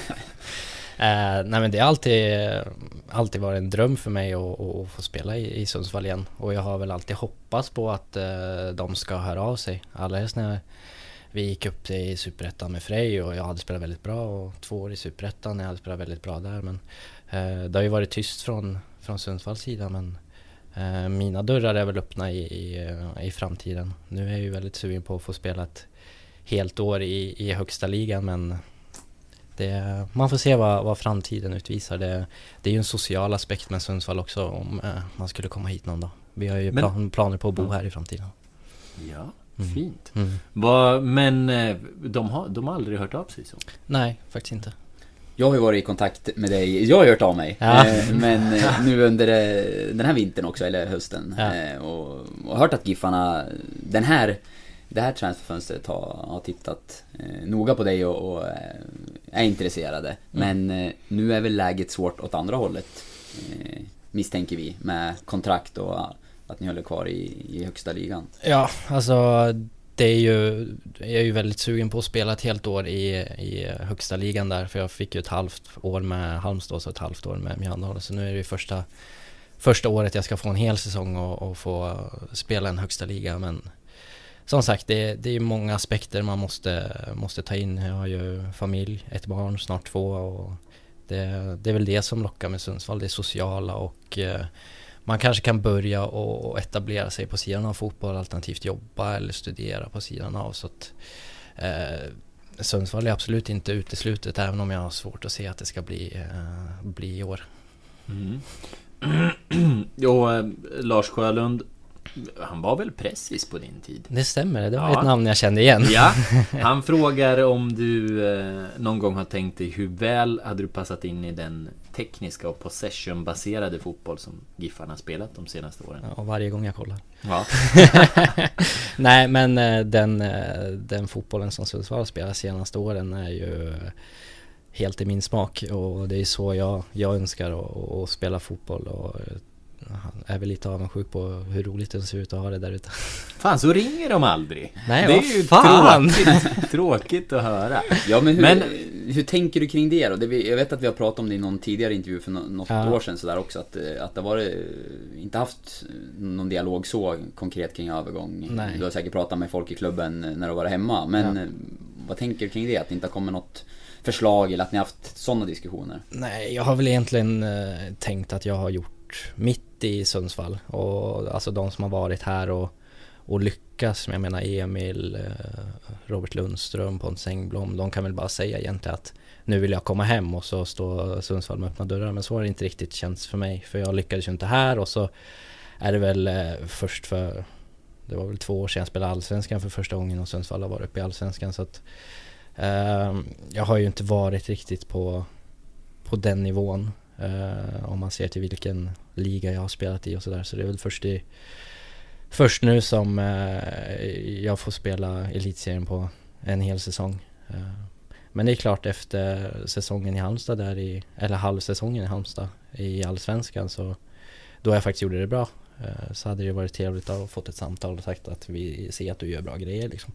Nej, men det har alltid varit en dröm för mig att få spela i Sundsvall igen, och jag har väl alltid hoppats på att de ska höra av sig. Alldeles när vi gick upp i Superettan med Frej, och jag hade spelat väldigt bra, och 2 år i Superettan, jag hade spelat väldigt bra där, men det har ju varit tyst från Sundsvalls sida, men mina dörrar är väl öppna i framtiden. Nu är jag ju väldigt sugen på att få spela ett helt år i högsta ligan, men man får se vad framtiden utvisar. Det är ju en social aspekt med Sundsvall också, om man skulle komma hit någon dag. Vi har ju planer på att bo här i framtiden. Ja, fint. Men de har aldrig hört av sig så? Nej, faktiskt inte. Jag har ju varit i kontakt med dig. Jag har hört av mig. Men nu under den här vintern också, eller hösten. Och hört att Giffarna det här transferfönstret har tittat noga på dig och är intresserade. Men nu är väl läget svårt åt andra hållet, misstänker vi, med kontrakt och att ni håller kvar i högsta ligan. Ja, alltså jag är ju väldigt sugen på att spela ett helt år i högsta ligan där, för jag fick ju ett halvt år med Halmstad och ett halvt år med Mjölndal, så nu är det ju första året jag ska få en hel säsong och få spela en högsta liga. Men som sagt, det är många aspekter man måste ta in. Jag har ju familj, ett barn, snart 2, och det är väl det som lockar med Sundsvall, det sociala, och man kanske kan börja och etablera sig på sidan av fotboll, alternativt jobba eller studera på sidan av. Så att Sundsvall är absolut inte uteslutet, även om jag har svårt att se att det ska bli i år. Lars Sjölund, han var väl pressis på din tid? Det stämmer, det var ett namn jag kände igen. Ja, han frågar om du någon gång har tänkt dig hur väl hade du passat in i den tekniska och possession-baserade fotboll som Giffarna spelat de senaste åren. Ja, varje gång jag kollar. Ja. Nej, men den fotbollen som Sundsvall spelar senaste åren är ju helt i min smak, och det är så jag önskar att spela fotboll, och är väl lite avundsjuk på hur roligt det ser ut att ha det där ute. Fan, så ringer de aldrig. Nej, det är ju tråkigt att höra. Ja, men hur tänker du kring det då? Jag vet att vi har pratat om det i någon tidigare intervju för något år sedan sådär också, att det var inte haft någon dialog så konkret kring övergång. Nej. Du har säkert pratat med folk i klubben när du var hemma, men vad tänker du kring det? Att det inte har kommit något förslag, eller att ni har haft sådana diskussioner? Nej, jag har väl egentligen tänkt att jag har gjort mitt i Sundsvall, och alltså de som har varit här och lyckas, jag menar Emil, Robert Lundström, Pontus Engblom, de kan väl bara säga egentligen att nu vill jag komma hem, och så står Sundsvall med öppna dörrar, men så har det inte riktigt känts för mig, för jag lyckades ju inte här, och så är det väl det var väl 2 år sedan jag spelade Allsvenskan för första gången, och Sundsvall har varit uppe i Allsvenskan, så att jag har ju inte varit riktigt på den nivån, om man ser till vilken liga jag har spelat i och sådär, så det är väl först nu som jag får spela elitserien på en hel säsong. Men det är klart, efter säsongen i Halmstad eller halvsäsongen i Halmstad i Allsvenskan, så då jag faktiskt gjorde det bra, så hade det varit trevligt att ha fått ett samtal och sagt att vi ser att du gör bra grejer liksom.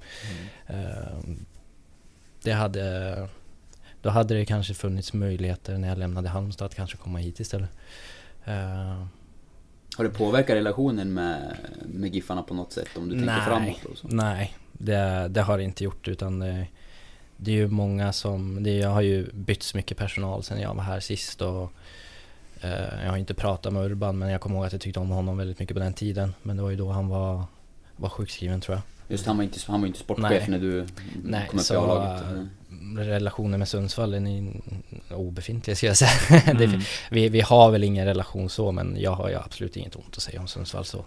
Då hade det kanske funnits möjligheter när jag lämnade Halmstad att kanske komma hit istället. Har det påverkat relationen med Giffarna på något sätt, om du tänker framåt? Och så? Nej, det har det inte gjort, utan det är ju många jag har ju bytt så mycket personal sen jag var här sist, och jag har inte pratat med Urban, men jag kommer ihåg att jag tyckte om honom väldigt mycket på den tiden, men det var ju då han var sjukskriven, tror jag. Just, han var inte sportchef när du kom upp i A-laget. Relationen med Sundsvall är obefintlig, ska jag säga. Vi har väl ingen relation så, men jag har ju absolut inget ont att säga om Sundsvall, så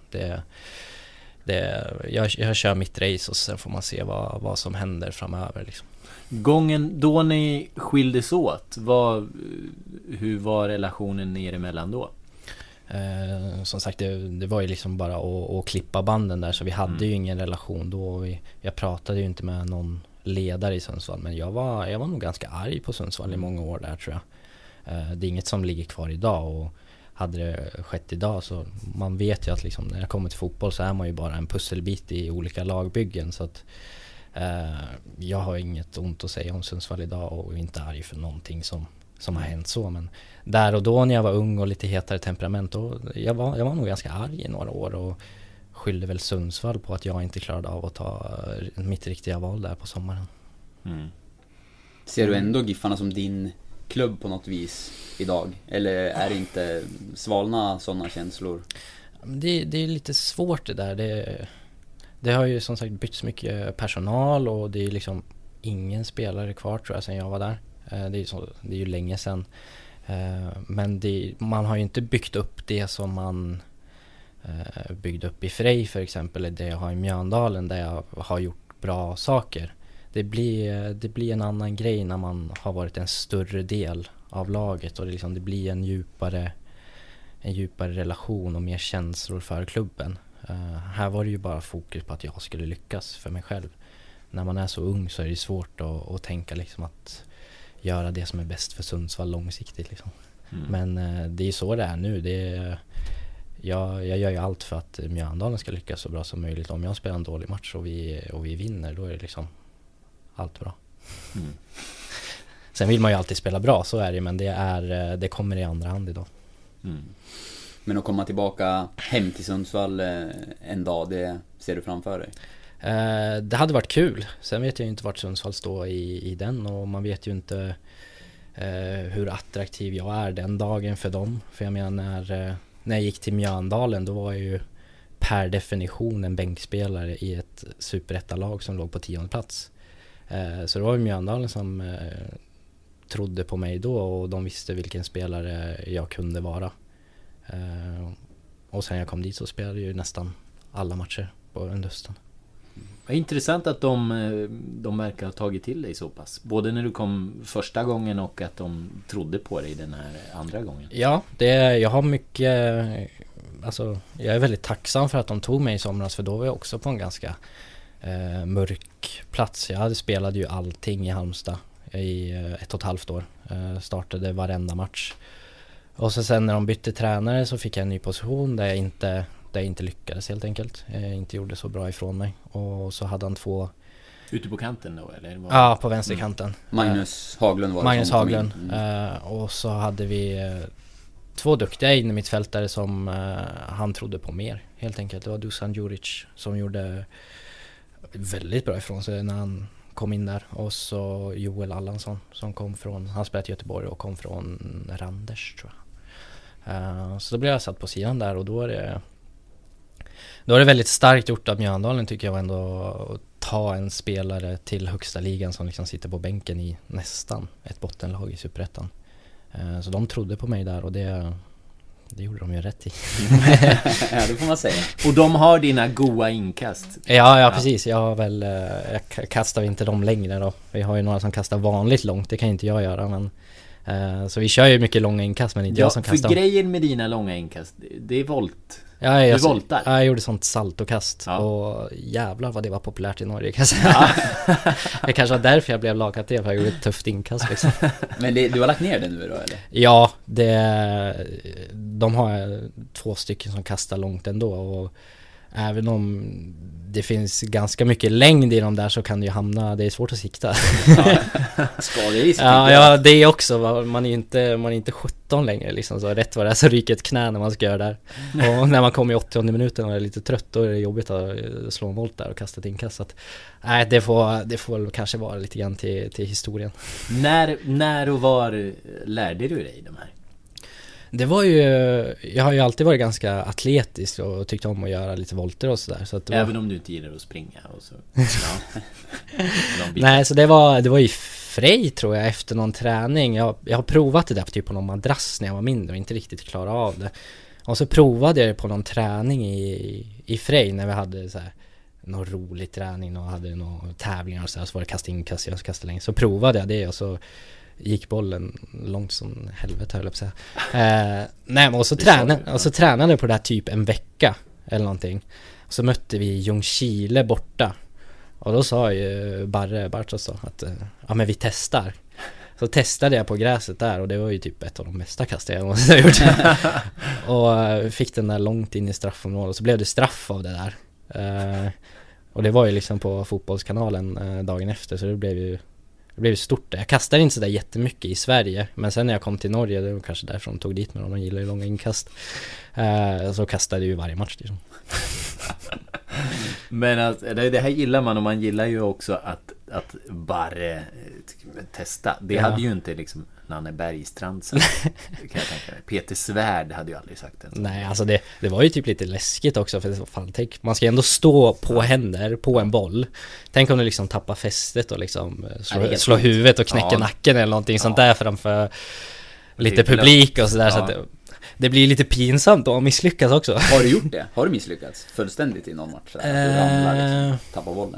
jag kör mitt race, och sen får man se vad som händer framöver liksom. Gången då ni skildes åt, hur var relationen er emellan då? Som sagt, det var ju liksom bara att klippa banden där, så vi hade ju ingen relation då. Jag pratade ju inte med någon ledare i Sundsvall, men jag var nog ganska arg på Sundsvall i många år där, tror jag. Det är inget som ligger kvar idag, och hade det skett idag, så man vet ju att liksom, när jag kommer till fotboll så är man ju bara en pusselbit i olika lagbyggen, så att jag har inget ont att säga om Sundsvall idag, och inte arg för någonting som har hänt så. Men där och då när jag var ung och lite hetare temperament, då, jag var nog ganska arg i några år, och skyllde väl Sundsvall på att jag inte klarade av att ta mitt riktiga val där på sommaren. Ser du ändå Giffarna som din klubb på något vis idag? Eller är det inte svalna sådana känslor? Det är lite svårt det där. Det har ju som sagt bytts mycket personal, och det är liksom ingen spelare kvar, tror jag, sen jag var där. Det är ju länge sedan. Men man har ju inte byggt upp det som man byggde upp i Frej för exempel, det jag har i Mjöndalen, där jag har gjort bra saker. Det blir en annan grej när man har varit en större del av laget, och det blir en djupare relation och mer känslor för klubben. Här var det ju bara fokus på att jag skulle lyckas för mig själv. När man är så ung så är det svårt att tänka liksom att göra det som är bäst för Sundsvall långsiktigt liksom. Men det är så det är nu. Jag gör ju allt för att Mjöndalen ska lyckas så bra som möjligt. Om jag spelar en dålig match och vi vinner, då är det liksom allt bra. Sen vill man ju alltid spela bra, så är det, men det kommer i andra hand idag. Men att komma tillbaka hem till Sundsvall en dag, det ser du framför dig? Det hade varit kul. Sen vet jag ju inte vart Sundsvall står i den, och man vet ju inte hur attraktiv jag är den dagen för dem. För jag menar, när jag gick till Mjöndalen, då var jag ju per definition en bänkspelare i ett superettalag som låg på 10:e plats. Så det var ju Mjöndalen som trodde på mig då, och de visste vilken spelare jag kunde vara. Och sen jag kom dit så spelade jag ju nästan alla matcher under hösten. Vad intressant att de verkar ha tagit till dig så pass. Både när du kom första gången och att de trodde på dig den här andra gången. Ja, jag har mycket... Alltså, jag är väldigt tacksam för att de tog mig i somras, för då var jag också på en ganska mörk plats. Jag spelade ju allting i Halmstad i 1,5 år. Startade varenda match. Och så sen när de bytte tränare så fick jag en ny position där jag inte lyckades helt enkelt. Jag inte gjorde så bra ifrån mig. Och så hade han 2... Ute på kanten då, eller? Ja, på vänsterkanten. Magnus Haglund var det. Magnus Haglund. Och så hade vi 2 duktiga innermittfältare som han trodde på mer, helt enkelt. Det var Dusan Djuric som gjorde väldigt bra ifrån sig när han kom in där. Och så Joel Allansson som han spelade i Göteborg och kom från Randers, tror jag. Så då blev jag satt på sidan där, och då är det väldigt starkt gjort av Mjöndalen, tycker jag, ändå att ta en spelare till högsta ligan som liksom sitter på bänken i nästan ett bottenlag i Superettan. Så de trodde på mig där, och det gjorde de ju rätt i. Ja, det får man säga. Och de har dina goa inkast. Ja, precis. Jag kastar inte dem längre då. Vi har ju några som kastar vanligt långt, det kan inte jag göra, men så vi kör ju mycket långa inkast, men inte jag som kastar. För grejen med dina långa inkast, det är volt. Du voltar. Jag gjorde sånt saltokast och jävlar vad det var populärt i Norge kan jag säga. Det kanske var därför jag blev lagkapten, för jag gjorde ett tufft inkast liksom. Men du har lagt ner det nu då eller? Ja, de har 2 stycken som kastar långt ändå, och även om det finns ganska mycket längd i dem där så kan det ju hamna, det är svårt att sikta. Skaderisk. Ja, det är också, man är inte 17 längre liksom, så rätt vad det är så ryker ett knä när man ska göra där. Och när man kommer i 80:e minuten och är lite trött, då är det jobbigt att slå en volt där och kasta ett inkast. Så att, nej, det får kanske vara lite grann till historien. När och var lärde du dig de här? Det var ju, jag har ju alltid varit ganska atletisk och tyckt om att göra lite volter och sådär. Så att även om du inte gillar att springa och så. Nej, så det var i Frej tror jag, efter någon träning. Jag har provat det där typ på någon madrass när jag var mindre och inte riktigt klarade av det. Och så provade jag det på någon träning i Frej när vi hade så här någon rolig träning och hade några tävlingar och så var det kasta inkast, jag kastade längst. Så provade jag det och så gick bollen långt som helvete, höll jag på att säga. Nej, och så tränade jag på det här typ en vecka eller någonting. Och så mötte vi Ljungskile borta. Och då sa ju Bartos att men vi testar. Så testade jag på gräset där och det var ju typ ett av de bästa kast jag måste ha gjort. Och fick den där långt in i straffområdet och så blev det straff av det där. Och det var ju liksom på fotbollskanalen dagen efter, så det blev stort. Jag kastade inte så där jättemycket i Sverige, men sen när jag kom till Norge, det var kanske därför de tog dit mig, de gillar ju långa inkast. Så kastade jag ju varje match liksom. Men alltså, det här gillar man, och man gillar ju också att bara testa. Det hade ju inte liksom Nanne Bergstrand kan jag tänka mig. Peter Svärd hade ju aldrig sagt det. Nej, alltså det var ju typ lite läskigt också, för fan, tänk, man ska ändå stå på händer på en boll. Tänk om du liksom tappar fästet och liksom slå huvudet och knäcker nacken eller någonting sånt där framför lite publik och sådär, så att det blir lite pinsamt att misslyckas också. Har du gjort det? Har du misslyckats fullständigt i någon match? Du ramlar liksom, tappar bollen?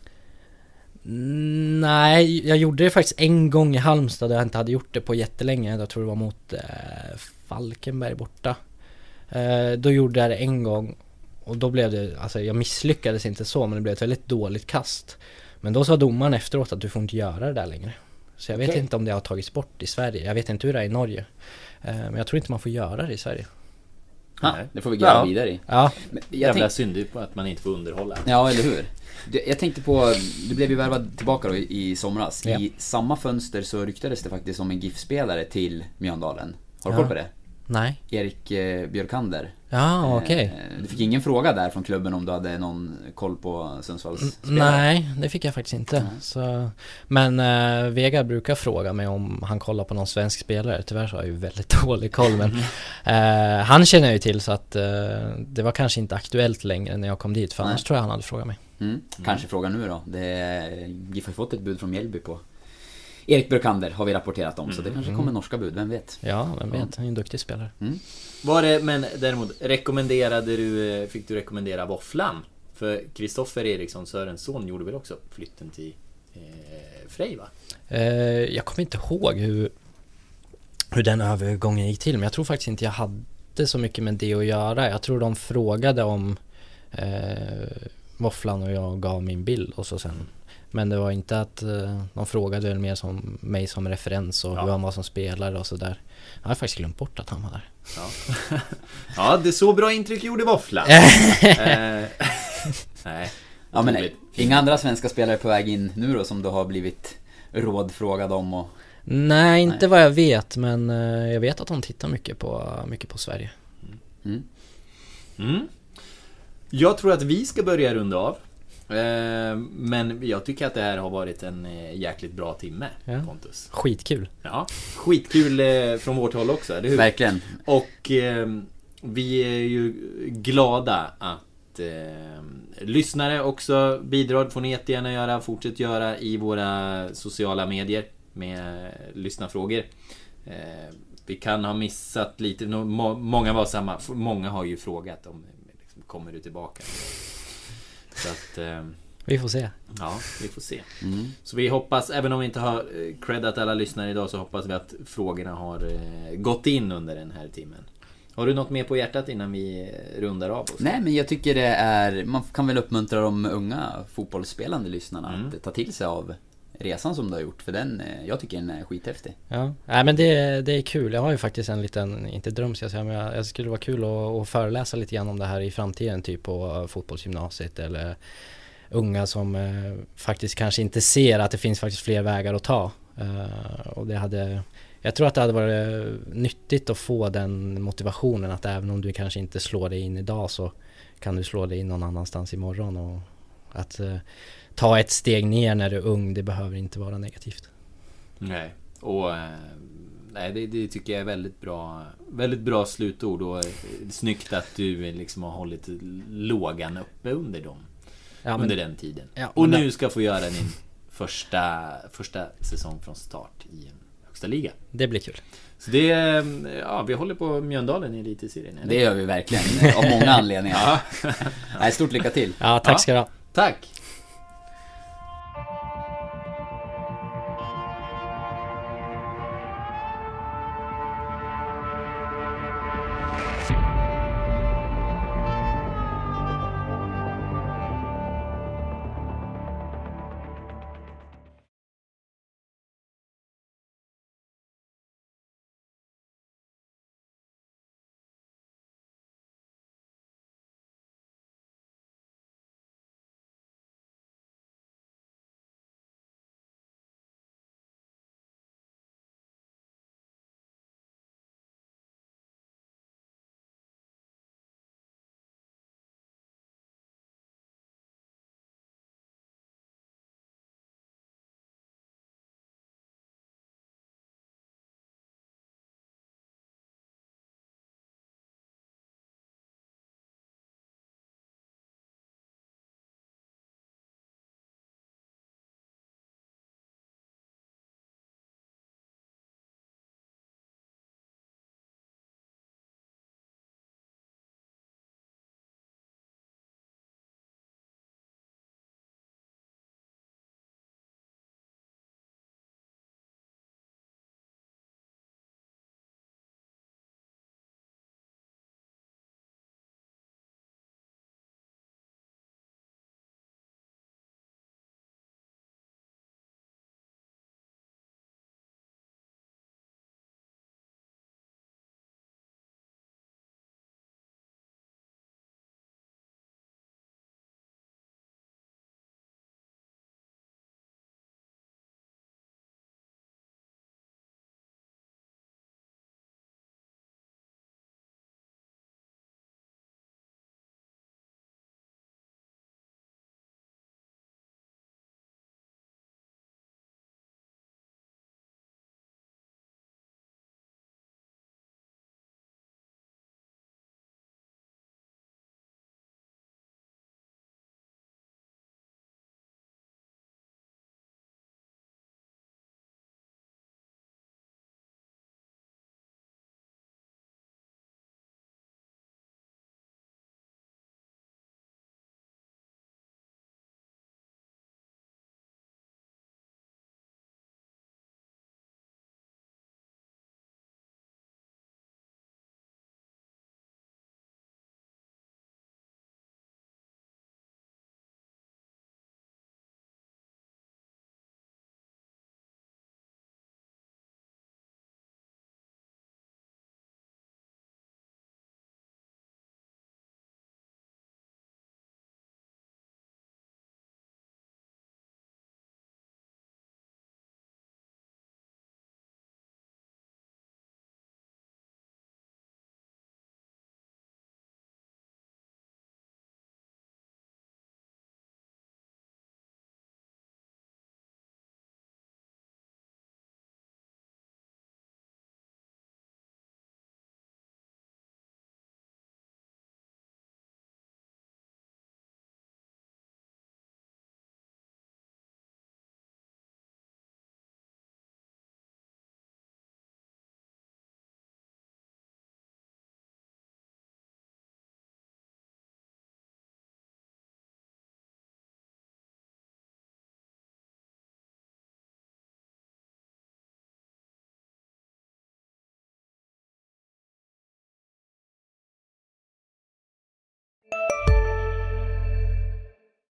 Nej, jag gjorde det faktiskt en gång i Halmstad där jag inte hade gjort det på jättelänge. Jag tror det var mot Falkenberg borta. Då gjorde jag det en gång och då blev det, alltså jag misslyckades inte så, men det blev ett väldigt dåligt kast. Men då sa domaren efteråt att du får inte göra det där längre. Så jag vet inte om det har tagits bort i Sverige. Jag vet inte hur det är i Norge. Men jag tror inte man får göra det i Sverige. Det får vi gräva vidare i. Ja. Jävla synd på att man inte får underhålla. Ja, eller hur? Jag tänkte på, du blev ju värvad tillbaka då i somras. I samma fönster så ryktades det faktiskt om en GIF-spelare till Mjöndalen. Har du koll på det? Nej. Erik Björkander. Ja, okej. Du fick ingen fråga där från klubben om du hade någon koll på Sundsvalls spelare? Nej, det fick jag faktiskt inte. Så, men Vega brukar fråga mig om han kollar på någon svensk spelare. Tyvärr så har jag ju väldigt dålig koll, men han känner jag ju till, så att det var kanske inte aktuellt längre när jag kom dit, för annars tror jag han hade frågat mig. Kanske fråga nu då. GIF har fått ett bud från Mjällby på Erik Björkander, har vi rapporterat om, så det kanske kommer norska bud, vem vet? Ja, vem vet, han är en duktig spelare. Var det, men däremot fick du rekommendera våfflan? För Kristoffer Eriksson, Sörens son, gjorde väl också flytten till Frej, va? Jag kommer inte ihåg hur den övergången gick till, men jag tror faktiskt inte jag hade så mycket med det att göra. Jag tror de frågade om våfflan och jag gav min bild och så sen. Men det var inte att de frågade väl mer som mig som referens och hur han var som spelare och sådär. Jag har faktiskt glömt bort att han var där. Ja, det så bra intryck gjorde våfflan. Nej. Ja, men inga andra svenska spelare på väg in nu då som du har blivit rådfrågad om? Och... Nej, inte vad jag vet, men jag vet att de tittar mycket på Sverige. Jag tror att vi ska börja runda av. Men jag tycker att det här har varit en jäkligt bra timme, Pontus. Skitkul. Ja, skitkul från vårt håll också, eller hur? Verkligen. Och vi är ju glada att lyssnare också bidrar. Får ni jättegärna göra, fortsätt göra i våra sociala medier med lyssnarfrågor. Vi kan ha missat lite. Många var samma. Många har ju frågat om liksom, kommer du tillbaka? Så att, vi får se. Ja, vi får se. Så vi hoppas, även om vi inte har creddat alla lyssnare idag, så hoppas vi att frågorna har gått in under den här timmen. Har du något mer på hjärtat innan vi rundar av oss? Nej, men jag tycker det är... Man kan väl uppmuntra de unga fotbollsspelande lyssnarna att ta till sig av resan som du har gjort. För den, jag tycker den är skithäftig. Ja, nej, men det är kul. Jag har ju faktiskt en liten, inte dröm ska jag säga, men jag skulle vara kul att föreläsa lite grann om det här i framtiden. Typ på fotbollsgymnasiet eller unga som faktiskt kanske inte ser att det finns faktiskt fler vägar att ta. Och jag tror att det hade varit nyttigt att få den motivationen att även om du kanske inte slår dig in idag så kan du slå dig in någon annanstans imorgon. Och att ta ett steg ner när du är ung, det behöver inte vara negativt. Nej, och det tycker jag är väldigt bra slutord, och snyggt att du liksom har hållit lågan uppe under dem. Ja, under den tiden. Ja, och nu ska få göra din första säsong från start i högsta liga. Det blir kul. Så vi håller på Mjöndalen i Elitserien. Det gör vi verkligen, av många anledningar. Stort lycka till. Ja, tack ska du ha. Tack.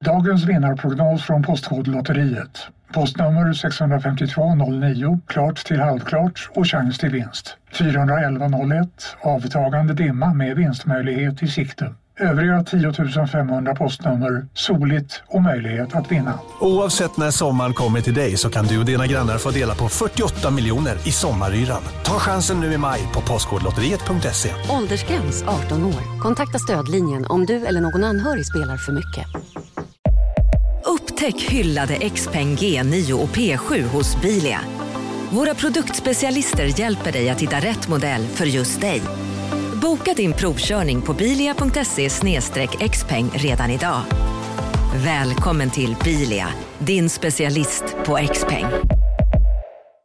Dagens vinnarprognos från Postkodlotteriet. Postnummer 65209, klart till halvklart och chans till vinst. 41101, avtagande dimma med vinstmöjlighet i sikte. Övriga 10 500 postnummer, soligt och möjlighet att vinna. Oavsett när sommaren kommer till dig så kan du och dina grannar få dela på 48 miljoner i sommaryran. Ta chansen nu i maj på postkodlotteriet.se. Åldersgräns 18 år. Kontakta stödlinjen om du eller någon anhörig spelar för mycket. Upptäck hyllade XPeng G9 och P7 hos Bilia. Våra produktspecialister hjälper dig att hitta rätt modell för just dig. Boka din provkörning på bilia.se/xpeng redan idag. Välkommen till Bilia, din specialist på XPeng.